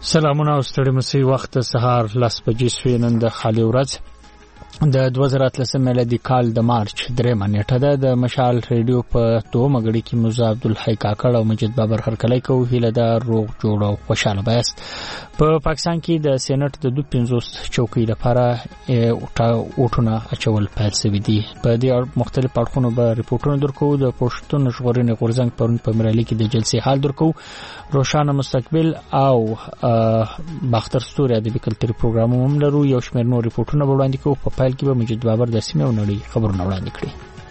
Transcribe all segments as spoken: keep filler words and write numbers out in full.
سلامونه او ستړي مسي وخت سهار لس بجې شوې نن د خالي ورځ د دوه زره اتلسم میلادي کال د مارچ درېمه نیټه ده. د مشال ریډیو په دومه غړي کې موزه عبدالحی کاکړ او مجید بابر هرکلی کوو. هیله ده روغ جوړ او خوشاله بایست. په پاکستان کې د سېنات د دوه پنځوس چوکۍ لپاره اوټونه اچول پیل شوي دي. په دې مختلف اړخونو به ریپورټونه درکو. د پښتون ژغورنې غورځنګ پرون په مرالي کې د جلسې حال درکو. روشانه مستقبل او باختر ستوري ادبي کلتوري پروګرام هم لرو. یو شمېر نور ریپورټونه به وړاندې کوو. په پیل کې به مجید بابر د سیمې او نړۍ خبرونه وړاندې کړي.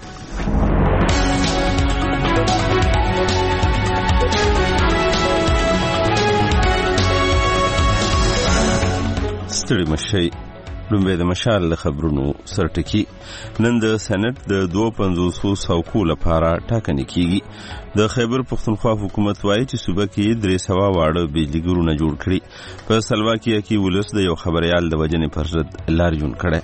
ستړي مشي لومبه د مشال له خبرونو سرټکی. نن د سېنات د دوه پنځوس څوکو لپاره ټاکنې کیږي. د خیبر پختونخوا حکومت وايي چې صوبه کې درې سوه واړه بجلیګرونه جوړ کړي. په سلواکیه کې ولس د یو خبريال د وجنې پر ضد لاریون کړي.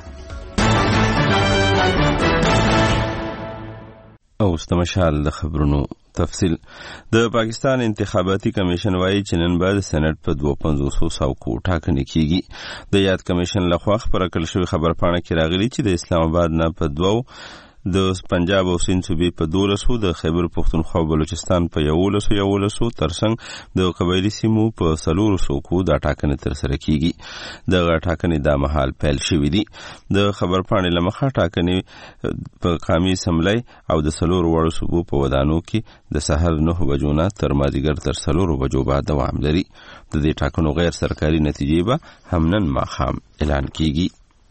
او استمشال د خبرونو تفصیل. د پاکستان انتخاباتي کمیشن وايي چې نن بعد سېنات په دوه پنځوس څوکو ټاکنې کیږي. د یاد کمیشن لخوا خبره کړل شوی خبر پاڼه کې راغلی چې د اسلام آباد نه په دوه د پنجاب او سند صوبې په دولسو، د خیبر پختونخوا او بلوچستان په یولسو یولسو ترڅنګ د قبایلی سیمو په څلورو څوکو دا ټاکنې ترسره کیږي. دغه ټاکنې د مهال پیل شوې دي. د خبر پاڼې له مخه ټاکنې په قامي اسمبلی او د څلورو وړو صوبو په ودانو کې د سحر نه بجو نه تر مازدیګر تر څلورو بجو بعد دوام لري. د دې ټاکنو غیر سرکاري نتیجې به هم نن ماښام اعلان کیږي.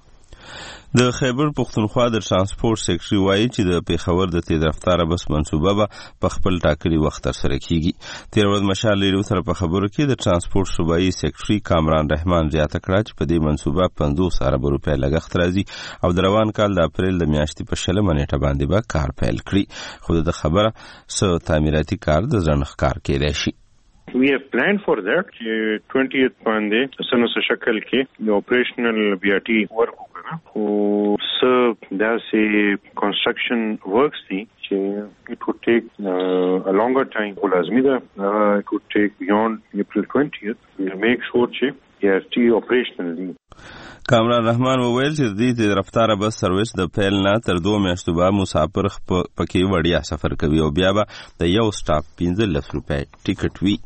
د خیبر پختونخوا د ترانسپورت سیکرټري وایي چې د پیښور د تیز رفتار بس منصوبه به په خپل ټاکلي وخت ترسره کیږي. تیر ورځ مشال ریډیو سره په خبرو کې د ترانسپورت صوبایي سیکرټري کامران رحمان زیاته کړه چې په دې منصوبه پنځوس ارب روپۍ لګښت راځي او د روان کال د اپریل د میاشتې په شلمه نیټه باندې به کار پیل کړي. خو د خبره څه تعمیراتي کار د ځنډ ښکار کېدای شي. We have planned for that. twentieth باندې سنوس شکل کې د operational B R T work وکړه. خو څه داسې construction works دي چې it would take uh, a longer time. ولازمي ده it would take beyond April twentieth. We'll make sure چې B R T operational دي. کامران رحمان وویل چې د دې رفتار بس سرویس د پیل نه تر دوه میاشتو به مسافر پکې وړیا سفر کوي او بیا به د یو سټاپ پنځلس روپۍ ټیکټ وي.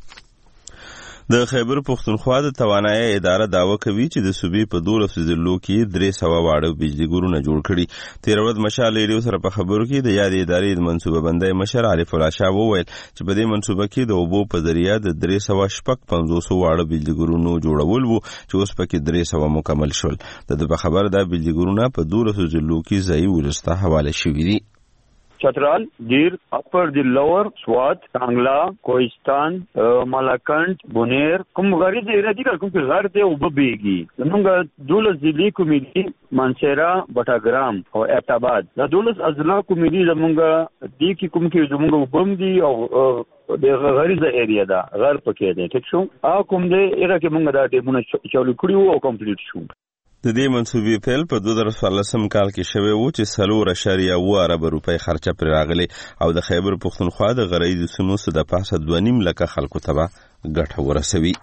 د خیبر پختونخوا د توانایي اداره داوا کوي چې د صوبې په دولسو ضلعو کې درې سوه واړه بجلیګرونه جوړ کړي. تېره ورځ مشال ریډیو سره په خبرو کې د یادې ادارې د منصوبه بندۍ مشر عارف الله شاه وویل چې په دې منصوبه کې د اوبو په ذریعه د درې سوه شپږ پنځوس واړه بجلیګرونو جوړول وو چې اوس پکې درې سوه مکمل شول. د ده په خبره دا بجلیګرونه په دولسو ضلعو کې ځایي ولس ته حواله شوي دي. چترال، دیر، اپر دی لور، سوات، کانگلا، کوهستان، مالاکنڈ، بونیر، کوم غریب ایریا دي کوم په غار ته وبېږي. زمونږ دولس ضلعي کمیټي منصیرا، بټاګرام او اعتباد دا دولس اضلاع کمیټي زمونږ دي کې کوم کې زمونږ وبم دي او د غریب ایریا دا غار پکې دي. ټیک شو او کوم دې ایریا کې مونږ دا ټیمونه چالو کړیو او کمپلیټ شو. د دې منصوبې پیل په دوه زره څوارلسم کال کې شوی و چې څلور اعشاریه اوه ارب روپۍ خرچه پرې راغلې او د خیبر پختونخوا د غرایزو سیمو څخه د پاسه دوه نیم لکه خلکو ته به ګټه ورسوي.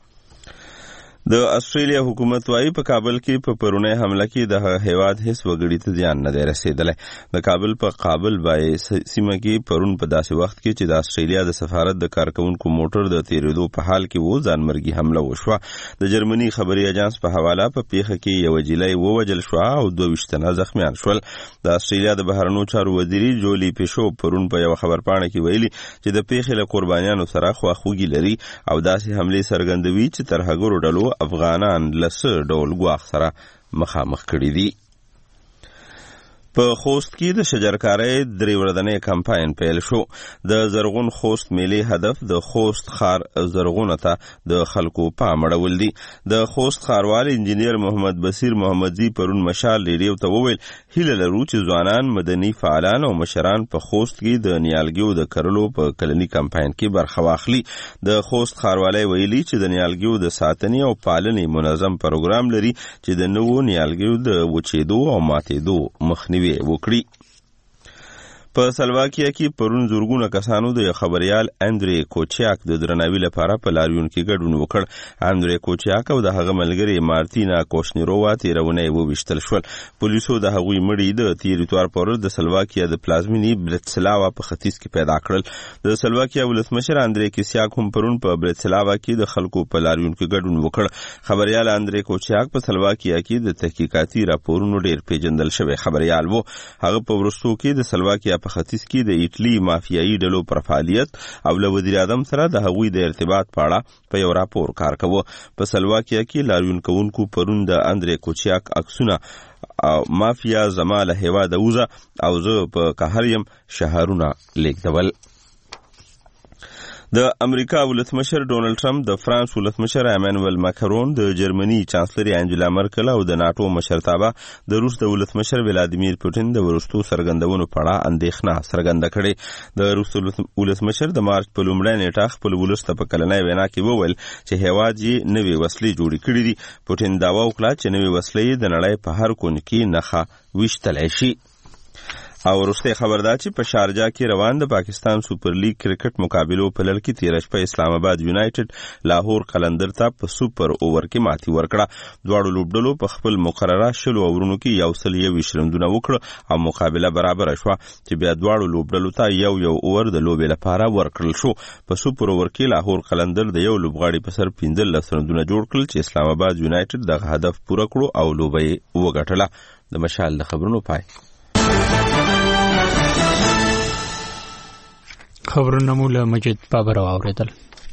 د استرالیا حکومت وايي په کابل کې په پرونی حمله کې د هیواد هیڅ وګړي ته زیان نه دی رسیدلی. د کابل په قابل بای سیمه کې پرون په داسې وخت کې چې د استرالیا د سفارت د کارکونکو موټر د تیریدو په حال کې و ځانمرګي حمله وشوه. د جرمني خبري اجانس په حواله په پیښه کې یو جیلای ووجل شو او دوه ویشتنه زخمیان شول. د استرالیا د بهرنیو چارو وزیري جولی پیشو پرون په یو خبرپاڼه کې ویلي چې د پیښې له قربانیانو سره خواخوږي لري او داسې حملې څرګندوي چې ترهګرو ډلو افغانان لسه ډول ګواښ سره مخامخ کړي دي. په خوست کې د شجرکارۍ درې ورځنی کمپاین پیل شو. د زرغون خوست میلې هدف د خوست ښار زرغونه ته د خلکو پام اړول دي. د خوست ښاروال انجینیر محمد بصیر محمدزي پرون مشال ریډیو ته وویل هیله لرو چې ځوانان، مدني فعالان او مشران په خوست کې د نیالګیو د کرلو په کلني کمپاین کې برخه واخلي. د خوست ښاروالۍ ویلي چې د نیالګیو د ساتنې او پالنې منظم پروګرام لري چې د نوو نیالګیو د وچېدو او ماتېدو مخنیوی وکړي. په سلواکیا کې پرون زورګونه کسانو د خبريال اندري کوچیاک د درناوي لپاره په لاریون کې ګډون وکړ. اندري کوچیاک او د هغه ملګری مارتینا کوشنیرووا تیرونه وویشتل شول. پولیسو د هغوی مړي د تیریټوار پر د سلواکیا د پلازمینی برتسلاوا په ختیځ کې پیدا کړل. د سلواکیا ولسمشر اندري کوچیاک هم پرون په برتسلاوا کې د خلکو په لاریون کې ګډون وکړ. خبريال اندري کوچیاک په سلواکیا کې د تحقیقاتي راپورونو ډیر پیژندل شوی خبريال وو. هغه په ورستو کې د سلواکیا په ختیځ کې د ایټلی مافیایي ډلو پر فعالیت او له وزیر اعظم سره د هغوی د ارتباط په اړه په یو راپور کار کوي. په سلواکیا کې لاریون کوونکو پرون د اندري کوچیاک عکسونه مافیا زما له هیواده وزه او زه په قهریم شهرونه لیکدول. د امریکا ولسمشر ډونالد ټرمپ، د فرانس ولسمشر امانوئل ماکرون، د جرمني چانسلر انجلا مرکل او د ناتو مشرتابه د روس د ولسمشر ولادیمیر پوتین د ورستو سرګندونو په اړه اندېښنه څرګنده کړې. د روس ولسمشر د مارچ په لومړۍ نیټه خپل ولس ته په کلنۍ وینا کې وویل چې هیواد یې نوې وسلې جوړې کړې دي. پوتین دعوا وکړه چې نوې وسلې د نړۍ په هر کون کې نښه ویشتلی شي. او وروسته خبردار چې په شارجه کې روان د پاکستان سوپر لیگ کرکټ مقابلو په لړ کې تیر شپه اسلام آباد یونایټډ لاهور قلندر ته په سوپر اوور کې ماتې ورکړه. دواړو لوبډلو په خپل مقرره شلو اورونو کې یو سل یو شرندونه وکړه او مقابله برابر شوه چې بیا دواړو لوبډلو ته یو یو اوور د لوبې لپاره ورکړل شو. په سوپر اوور کې لاهور قلندر د یو لوبغاړي په سر پنځلس شرندونه جوړ کړل چې اسلام آباد یونایټډ دغه هدف پوره کړو او لوبه یې وګټله. د مشال د خبرونو پای. خبرونه مو له مجید بابر واوریدل.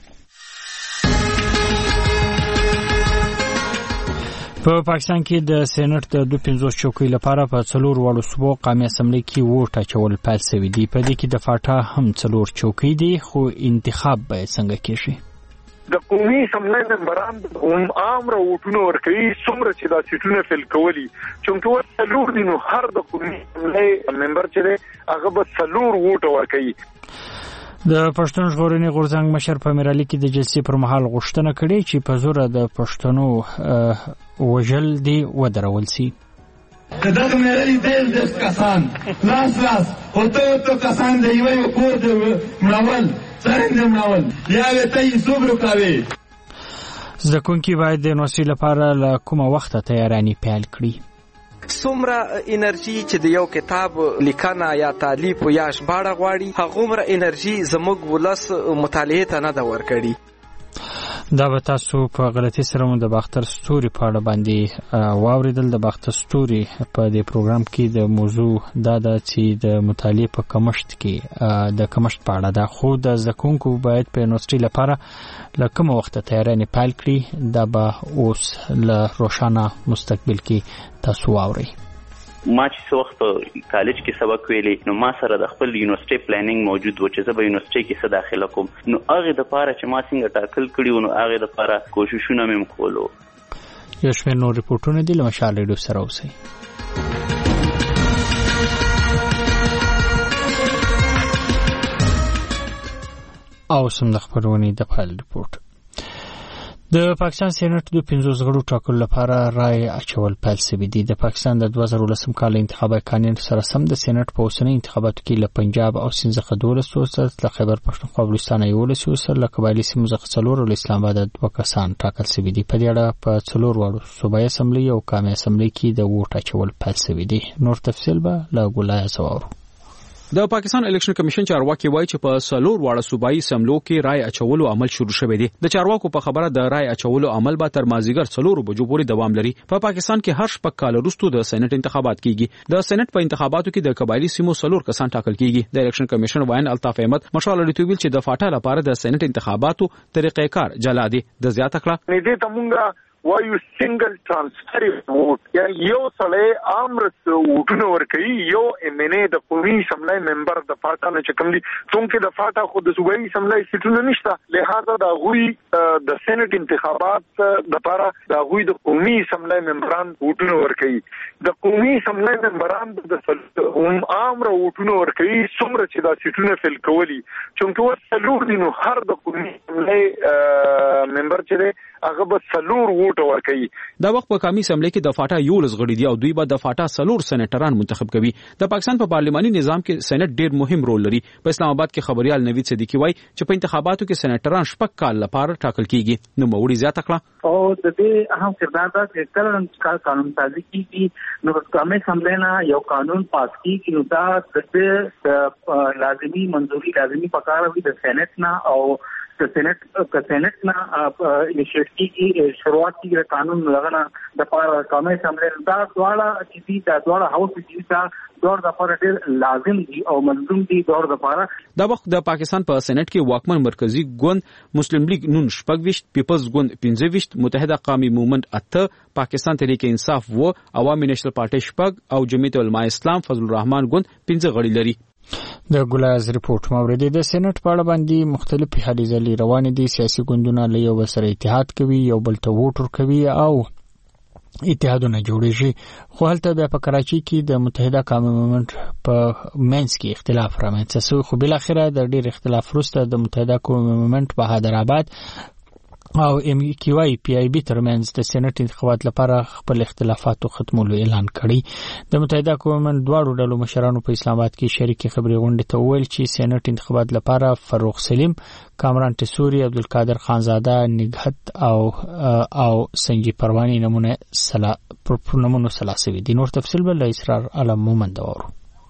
په پاکستان کې د سېنات د دوه پنځوس چوکۍ لپاره په څلور وړو صوبو قومي اسمبلی کې ووټ اچول پیل شوی دی. په دې کې د فاټا هم څلور چوکۍ دي خو انتخاب به څنګه کیږي؟ د قومي اسمبلی ممبران هم عام راوټونه ورکوي څومره چې دا سیټونه فل کولی چونکه ور څلور دي نو هر د قومي اسمبلی ممبر چې هغه به څلور ووټ ورکوي. د پښتون ژغورنې غورځنګ مشر په میرالي کې د جلسې پر مهال غوښتنه کړې چې په زور د پښتنو وژل دی ودرول شي. کداغه میرالي دل د کسان لاس لاس اوته تو کسان دی یو کور د مړول څنګه مړول یا ته صبر کوي. زده کوونکي باید د نوښت لپاره له کومه وخته تیاراني پیل کړي. څومره انرژي چې د یو کتاب لیکنه یا تالیف یا ژباړه غواړي هغومره انرژي زموږ ولس مطالعې ته نه ده ورکړي. دا به تاسو په غلطي سره مو د باختر ستوري په اړه باندې واوریدل. د باختر ستوري په دې پروګرام کې د موضوع دا ده چې د مطالعې په کمښت کې د کمښت په اړه ده خو د زده کوونکو باید په یونیورسټي لپاره له کومه وخته تیارانې پیل کړي. دا به اوس له روښانه مستقبل کې تاسو واورئ. ما چې څه وخت په کالج کې سبق ویلی نو ما سره د خپل یونیورسټي پلانینګ موجود و چې زه به یونیورسټي کې څه داخله کوم نو هغې دپاره چې ما څنګه ټاکل کړي وو نو هغې دپاره کوششونه مې م کولو. یو شمېر نور ریپورټونه دي له مشال ریډیو سره اوسئ. او سم د خبرونې د پیل ریپورټ. د پاکستان سېنات د پنځوس غړو ټاکلو لپاره رای اچول پیل شوی دی. د پاکستان د دوه زره ولسم کال انتخابي قانون سره سم د سېنات په اوسنۍ انتخاباتو کې له پنجاب او سند څخه دولس وسات، له خیبر پښتونخوا بلوچستان یولس وسات، له قبایلی سیمو څخه څلور او اسلام آباد دوه کسان ټاکل شوي دي. په دې اړه په څلور وړو صوبایي اسمبلی او قومي اسمبلی کې د ووټ اچول پیل شوی دی. نور تفصیل به له ګولای سوارو. د پاکستان الیکشن کمیشن چارواکي وایي چې په سلور واړه صوبایي اسمبلیو کې رای اچولو عمل شروع شوی دی. د چارواکو په خبره د رای اچولو عمل به تر مازیګر څلور بجو پورې دوام لري. په پا پاکستان کې هر شپږ کال وروسته د سېنات انتخابات کیږي. د سېنات په انتخاباتو کې د قبایلی سیمو څلور کسان ټاکل کیږي. د الیکشن کمیشن وایي الطاف احمد مشال لري ویل چې د فاټا لپاره د سېنات انتخاباتو طریقې کار جلا دي. د زیاته کړه نه دي تمونګه وایو سنگل ټرانسفر ووټ یا یو سړی امرس ووټونه ورکوي یو ایم ان ای د قومي اسمبلی ممبر د فاټا نه چې کوم دي څنګه د فاټا خو د صوبایي اسمبلی سیټونه نشته لہذا د غوي د سېنات انتخابات د لپاره د غوي د قومي اسمبلی ممبران ووټونه ورکوي. د قومي اسمبلی ممبران د هم امر ووټونه ورکوي څومره چې د سیټونه فل کولی چونکه ور څلور دي نو هر د قومي اسمبلی ممبر چې هغه به څلور ووټ ورکوي. دا وخت په قومي اسمبلی کې د فاټا یولس غړي دي او دوی به د فاټا څلور سېنیټران منتخب کوي. د پاکستان په پارلماني نظام کې سېنات ډېر مهم رول لري. په اسلام آباد کې خبريال نوید صدیقی وایي چې په انتخاباتو کې سېنیټران شپږ کال لپاره ټاکل کیږي. نو موري زیاته کړه او د دې اهم کردار دا چې کله قانون سازي کیږي نو قومي اسمبلی نه یو قانون پاس کیږي نو دا د لازمي منظوري لازمي پکار وي د سېنات نه او د سېنات د سېنات نه انیشیټیو کی شروعات کی قانون لغنا د پاره قومي اسمبلی دا دواړه چې دا دواړه هاوس چې دا دور د پاره ډېر لازم دي او ملزوم دي دور د پاره. دا وخت د پاکستان په سېنات کې واکمن مرکزی ګوند مسلم لیگ نون شپږ پیپلز ګوند پنځه متحده قومي موومنت اته پاکستان تحریک انصاف و عوامي نېشنل پارټي شپږ او جمعیت العلماء اسلام فضل الرحمن ګوند پنځه غړي لري. د ګلاز ریپورت موردی د سېنات په اړه باندې مختلفې هلې ځلې روانې دي. سیاسي ګوندونه له یو بل سره اتحاد کوي، یو بل ته ووټ ورکوي او اتحادونه جوړیږي. خو هلته بیا په کراچي کې د متحده قومي موومنت په منځ کې اختلاف رامنځته شو. خو بل اخره د ډېر اختلاف وروسته د متحده قومي موومنت په حیدرآباد او ام کیو آی پی آی بی ترمنځ د سېنات انتخابات لپاره خپل اختلافاتو ختمولو اعلان کړی. د متحده قومي دواړو ډلو مشرانو په اسلام آباد کې شریکي خبري غونډه ته وویل چې سېنات انتخابات لپاره فاروق سلیم، کامران ټسوري، عبدالقادر خانزاده، نګهت او او سنجي پرواني نمونه سلا پر نمونه سلاسوي دي. نور تفصیل بل اسرار علم مومند ورو.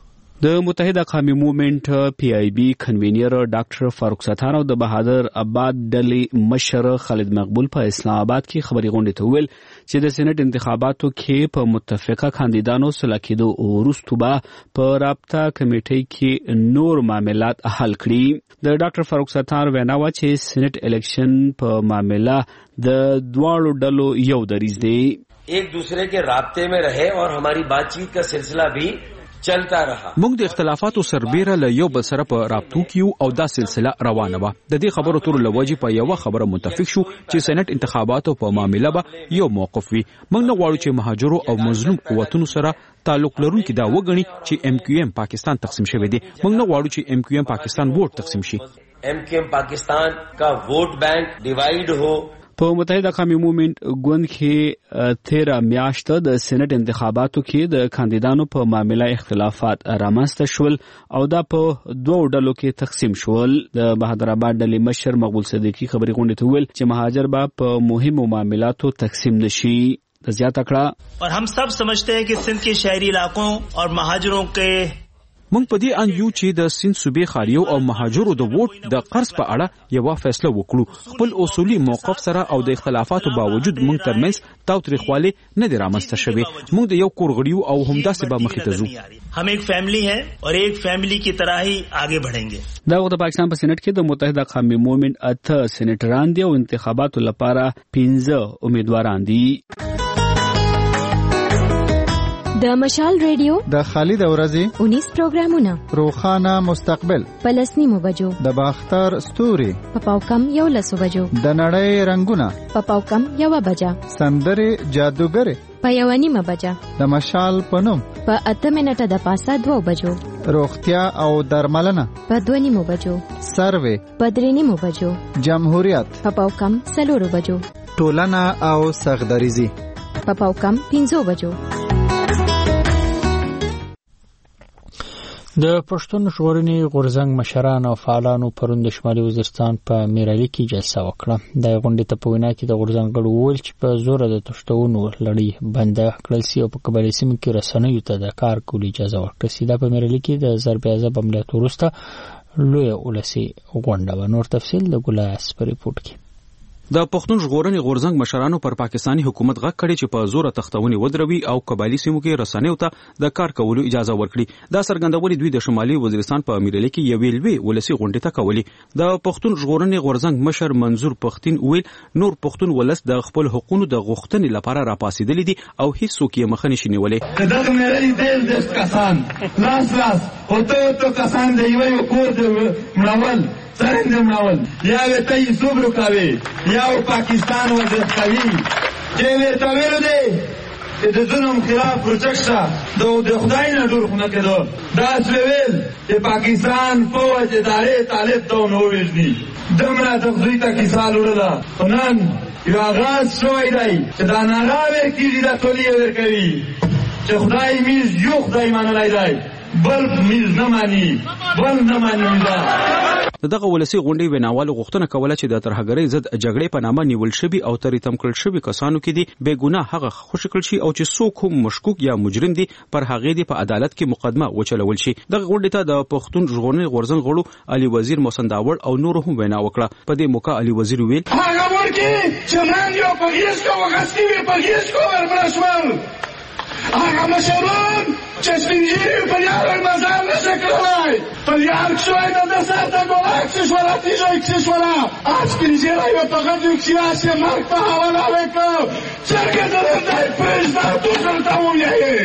د متحده قومي موومنت پی آی بی کنوینر ډاکټر فاروق ستار او د بهادر آباد ډلې مشر خالد مقبول په اسلام آباد کې خبري غونډه ته ویل چې د سېنات انتخاباتو کې په متفقه کاندیدانو سره کېدو وروسته به په رابطه کمیټې کې نور معاملات حل کړي. د ډاکټر فاروق ستار وینا و چې سېنات الیکشن په معاملہ د دواړو ډلو یو دریځ دی، ایک دوسرے کے رابطے میں رہے اور ہماری بات چیت کا سلسلہ بھی چلتا رہا. موږ د اختلافاتو سربېره له یو بل سره په رابطو کې او دا سلسله روانه وه. د دې خبرو تر لوجې په یو خبره متفق شو چې سېنات انتخاباتو په معاملې به یو موقف وي. موږ نه غواړو چې مهاجرو او مظلوم قوتونو سره تعلق لرونکي دا وګڼي چې ایم کیو ایم پاکستان تقسیم شوی دی. موږ نه غواړو چې ایم کیو ایم پاکستان ووټ تقسیم شي. ایم کیو ایم پاکستان کا ووٹ بینک ډیوایډ هو. په متحده قومي موومنت ګوند کې تیرا میاشت د سېنات انتخاباتو کې د کاندیدانو په معاملې اختلافات رامنځته شول او دا په دوه ډلو کې تقسیم شول. د بهادر آباد ډلې مشر مقبول صدیقی خبري غونډه ته ویل چې مهاجر به په مهمو معاملاتو تقسیم نشي. زیاته کړه اور हम सब समझते हैं कि सिंध के शहरी इलाकों और महाजरों के موږ په دې ان یو چې د سند صوبې خاریو او مهاجرو د ووټ د قرض په اړه یو فیصله وکړو. خپل اصولي موقف سره او د اختلافاتو باوجود موږ ترمنځ تاوتریخوالی نه دی رامنځته شوی. موږ د یو کور غړیو او همداسې به مخې ته ځو. हम एक फैमिली है और एक फैमिली की तरह ही आगे बढ़ेंगे. دا وخت د پاکستان په سېنات کې د متحده قومي موومنت اته سېنیټران دي او انتخاباتو لپاره پنځه امیدواران دي. د مشال ریډیو د خالد اورزي انیس پروګرامونه روخانه مستقبل پلسنیمو بجو د باختر ستوري پپاوکم یو لسو بجو د نړۍ رنگونه پپاوکم یو بجا سندره جادوګر په یو نیمه بجا د مشال پنوم په اته منټه د پاسه دوه بجو روغتیا او درملنه په دوه نیمو بجو سروې په درې نیمو بجو جمهوریت پپاوکم سلورو بجو ټولنه او سغدریزي پپاوکم پنځو بجو. د پښتون ژغورنې غورځنګ مشران او فعالانو پرون د شمالي وزیرستان په میرالي کې جلسه وکړه. د غونډې ته په وینا کې د غورځنګ غړو وویل چې په زور د تښتونو لړۍ بنده کړل سي او په قبایلي سیمو کې رسنیو ته د کار کولو اجازه ورکړل سي. دا په میرالي کې د ضرب عضب عملیاتو وروسته لویه ولسي غونډه وه. نور تفصیل د ګلاس په ریپورت کې. د پښتون ژغورنې غورځنګ مشرانو پر پاکستانی حکومت غږ کړی چې په زور تختونی ودروي او قبایلی سیمو کې رسنیو ته د کار کولو اجازه ورکړي. دا څرګندولې دوی د شمالي وزیرستان په میرالي کې یوې لوی ولسي غونډې ته کولی. د پښتون ژغورنې غورځنګ مشر منظور پښتين ویل نور پښتون ولس د خپل حقوقو د غوښتنې لپاره راپاسېدلې دي او هیڅوک یې مخه نشي نیولې. دغه میرالي دیل د کسان لاس لاس هوته تو کسان دی یو کور د مړول څنګه دی مړول یا وته یې صبر کوي یا پاکستان وځي کوي چې وې تا ویل دی د ظلم خلاف پروتکشا د خدای نه ډور خونه کېدو دا ویل چې پاکستان فوج ادارې طالب ته نو ویل دي دمره د دوی ته کیسه لوړه نن یو آغاز شوی دی چې دا ناغه ورکېږي دا تولیه ورکوي چې خدای میز یو خدای منلی دی بل میز نه مانی بل نه مانی میزا. دغه ولسی غونډې ویناوالو غوښتنه کوله چې د ترهګرۍ ضد جګړې په نامه نیول شوي او تری تم کړل شوي کسانو کې دي بې ګناه هغه خوشی کړل شي او چې څوک هم مشکوک یا مجرم دي پر هغه دي په عدالت کې مقدمه وچلول شي. دغه غونډې ته د پښتون ژغورنې غورځنګ غړو علي وزیر محسن داوړ او نور هم وینا وکړه. په دې موقع علي وزیر ویل هغه ورکی چې من یو پګیس کو وغستی وی پګیس کو ورپرشمل هغه مشرون چې سپینجیری په یار مزار نشه کړلای په یار شوی د دسته ګولاک چې شورا تیجو چې شورا اج سپینجیری و فقط یو سیاسي مرګ په حواله وکړ څنګه درته پرېږده تو درته وایي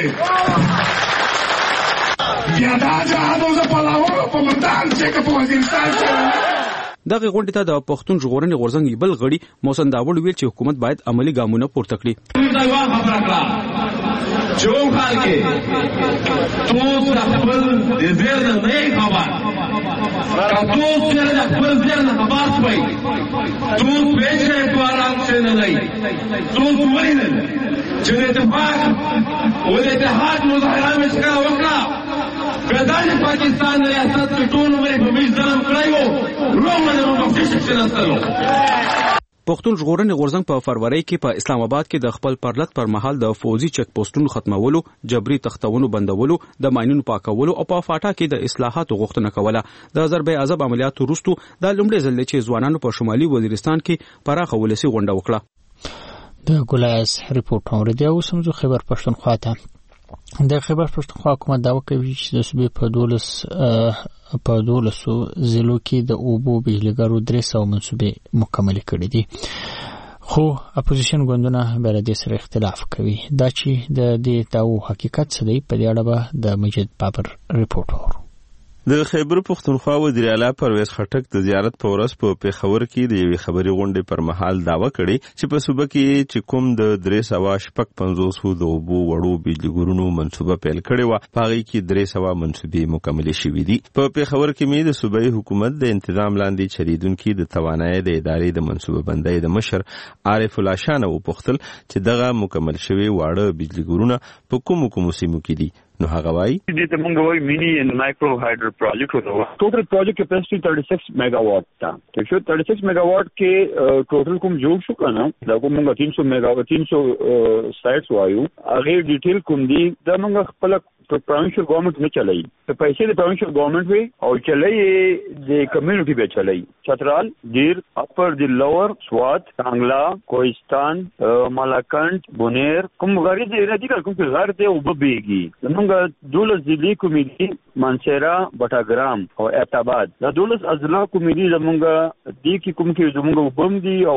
بیا دا جهاد اوس په لاهور په مدان چې په وزیرستان کې. دغه غونډې ته د پښتون ژغورنې غورځنګ بل غړي محسن داوړ ویل چې حکومت باید عملی ګامونه پورته کړي. چون حال کې تو خپل د زیر نه خبر کا تو سره د خپل زیر نه خبر شوي تو پېښه په آرام سره نه دی تو ولې چې اتفاق او د اتحاد مظاهره مسکا وکړه کله چې پاکستان ریاست کې ټول عمر په میز ظلم کړیو رومه نه په فیش کې نستلو. پښتون ژغورنې غورځنګ په فروری کې په اسلام آباد کې د خپل پرلط پر مهال د فوزي چک پوسټونو ختمولو، جبري تختونو بندولو، د ماينونو پاکولو او په فاټا کې د اصلاحاتو غوښتنه کوله. د ضرب عذاب عملیاتو وروسته د لومړي ځل چې ځوانانو په شمالي وزیرستان کې پراخه ولسی غونډه وکړه. د ګولایس ریپورت اوریدي او سمزو خبر پښتونخوا ته د خبر پښتونخوا حکومت دا کوي چې د صوبې په دولس په دولسو ضلعو کې د اوبو بجلیګرو درې سوه منصوبې مکمل کړي دي، خو اپوزیشن ګوندونه بل دې سره اختلاف کوي. دا چې د دې داو حقیقت څه دی په دې اړه به د مجید بابر ریپورت اورو. د خیبر پښتونخوا وزیر اعلی پرویز خټک د زیارت په ورځ په پیښور کې د یوې خبري غونډې پر مهال داوا کړې چې په صوبه کې چې کوم د درې سوه شپږ پنځوس د اوبو وړو بجلیګرونو منصوبه پیل کړې وه، په هغې کې درې سوه منصوبې مکملې شوي دي. په پیښور کې مې د صوبایي حکومت د انتظام لاندې چلیدونکي د توانایي د ادارې د منصوبه بندۍ د مشر عارف الله شاه نه وپوښتل چې دغه مکمل شوي واړه بجلیګرونه په کومو کومو سیمو کې دي. نو هغه وایي دې ته موږ وایي مینی ان مایکرو هایډرو پروجیکټ وو. ټوټل پروجیکټ کیپاسټي thirty-six میگا واټ تا. چې شو thirty-six میگا واټ کې ټوټل کوم جوړ شو کنه دا کوم موږ three hundred میگا واټ three hundred سایټس وایو هغه ډیټیل کوم دي دا موږ خپل پروینشل گورنمنٹ نه چلایي ته پیسې د پروینشل گورنمنٹ وي او چلایي د کمیونټي به چلایي. چترال، گیر، اپر دی لوور، سوات، کانگلا، کوهستان، مالاکنډ، بونیر کوم غری دې راځي کوم غر دې او ببيږي موږ دولس ضلع کومیټي مانسيرا، بټاګرام او اعتباد دا دولس اضلاع کومیټي زمونږ دي کې کوم کې زمونږ وبم دي او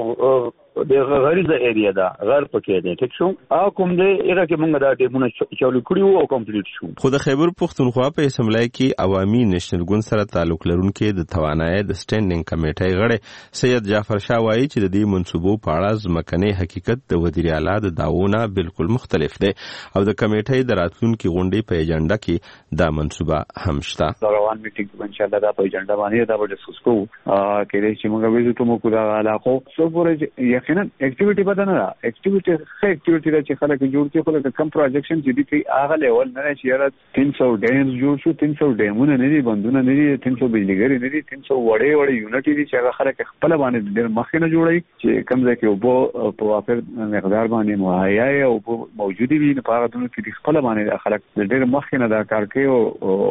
د غریزه ایریا دا غر پکې دی. ټیک شو او کوم دې ایرا کې موږ دا ډیمونه چالو کړیو او کمپلیټ شو. خو د خیبر پښتونخوا په اسمبلی کې عوامي نېشنل ګوند سره تعلق لرونکي د توانایي د سټینډینګ کمیټې غړي سید جعفر شاه وایي چې د دې منصوبو په اړه ځمکني حقیقت د وزیر اعلی د داوونه بالکل مختلف دی او د کمیټې د راتلونکي غونډې په ایجنډا کې دا منصوبه هم شته. روان میټینګ په ان شاء الله دا په ایجنډا باندې دا به ډسکس کوو کې چې موږ ویزو ته مو کوله علاقو سو پورې یقینا اکټیویټي بدنه ده. اکټیویټي ښه اکټیویټي ده چې خلک جوړ کړي، خو د کم پروجیکشن چې دي هغه لیول نه چې یاره تین سو ډیمز جوړ شو، تین سو ډیمونه نه دي، بندونه نه دي، تین سو بجلیګرې نه دي، تین سو وړې وړې یونټ دي چې هغه خلک خپل باندې ډېر مخکې نه جوړوي چې کم ځای کې اوبه په وافر مقدار باندې مهیا او موجودې وي په هغه دونو کې خپل باندې خلک ډېر مخکې نه دا کار کوي. او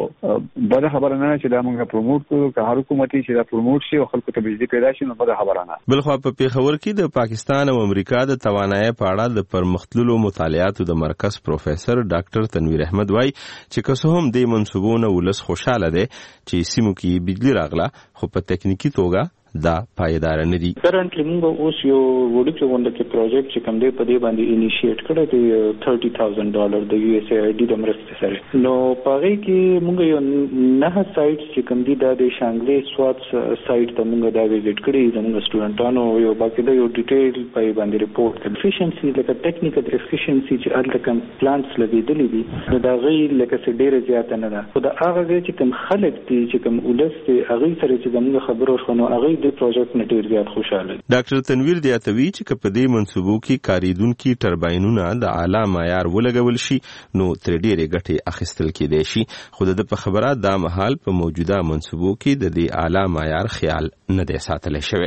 بده خبره نه چې دا موږ پروموټ کوو که هر حکومتي چې دا پروموټ شي او خلکو ته بجلی پیدا شي نو بده خبره نه. بلخوا په پیښور کې د پاکستان او امریکا د توانایي په اړه د پرمختللو مطالعاتو د مرکز پروفیسور ډاکټر تنویر احمد وایي چې که څه هم دې منصوبونه ولس خوشاله دي چې سیمو کې بجلی راغله خو په تکنیکی توګه دا پایدار نه دي. کرنټلی موږ اوس یو وړوکی غونډه کې پروجیکټ چې کوم دی په دې باندې انیشیټ کړی دی thirty thousand ډالر د یو ایس ای آی ډي د مرستې سره. نو پاره کې موږ یو نه سایټ چې کوم دی د شانګلې سوات سایټ ته موږ دا ویزټ کړی زموږ سټوډنټانو یو باقي د یو ډیټیل په باندې ریپورت افیشنسي لکه ټیکنیکل افیشنسي چې الته کوم پلانټس لګیدلې دي نو دا غي لکه څه ډیره زیاته نه ده. خو دا هغه چې کوم خلک دي چې کوم ولس دي هغه سره چې موږ خبرو شو نو هغه د پروجیکټ نه ډیر زیات خوشاله. ډاکټر تنویر دیاتوی چې په دې منصوبو کې کاریدونکو ټرباینونه د اعلی معیار ولګول شي نو تر ډیرې ګټې اخیستل کېدای شي، خو د په خبره دا مهال په موجوده منصوبو کې د دې اعلی معیار خیال نه دی ساتل شوی.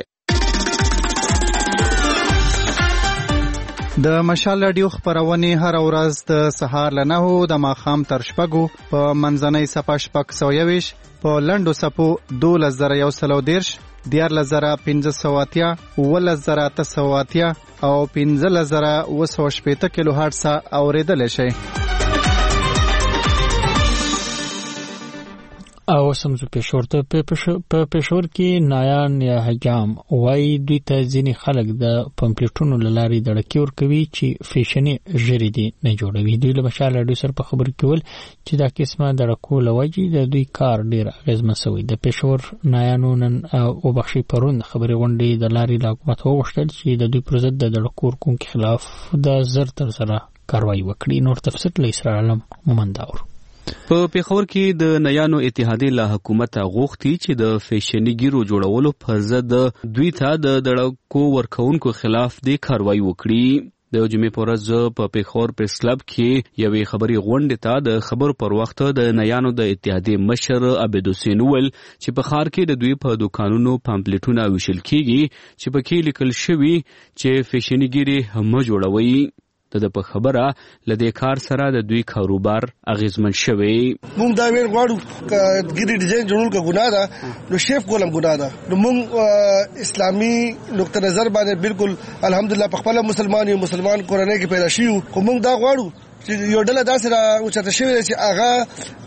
د مشال رادیو خبرونه هر ورځ د سهار له نهو د ماښام تر شپږو په منځنۍ صفه شپږ سوه یویش په لنډو صفو دولس زره یو سل او دېرش دیارلس زره پنځه سوه اتیا اوولس زره اته سوه اتیا او پنځلس زره اوه سوه شپېته کیلو هرټز اورېدلی شئ. او سمزو پېښور ته په پېښور کې نایان یا حجام وایي دوی ته ځینې خلک د پمپلیټونو له لارې دړکې ورکوي چې فیشني ژرې دي نه جوړوي. دوی له مشال راډیو سره په خبرو کې ویل چې دا قسمه دړکو له وجې د دوی کار ډېر اغېزمن شوی. د پېښور نایانو نن وبخښي پرون خبرې غونډې د لارې له حکومت وغوښتل چې د دوی پر ضد د دړکو ورکوونکو خلاف د زر تر سره کاروایي وکړي. نور تفصیل له اسرار علم مومنداور. په پیښور کې د نایانو اتحادیې له حکومت غوښتي چې د فیشني ګیرو جوړولو پر ضد دوی ته د دړکو ورکوونکو خلاف د کاروایی وکړي. د جمعې په ورځ په پیښور پریس کلب کې یوې خبري غونډې ته د خبرو پر وخت د نایانو د اتحادیې مشر عبد حسین ول چې په ښار کې د دوی په دکانونو پامپلیټونه ویشل کیږي چې پکې لیکل شوی چې فیشني ګیري هم جوړوي. د په خبره لدې کار سره د دوی کاروبار اغیزمن شوی. مونږ دا ویل غواړو چې ګیري ډیزاین جوړول کا ګناه ده نو شیف کولم ګناه ده. نو مونږ اسلامي نقطه نظر باندې بالکل الحمدلله په خپل مسلمان یو مسلمان کورنۍ کې پیدا شیو، خو مونږ دا غواړو چې یو ډله داسې را اوچته شوی چې هغه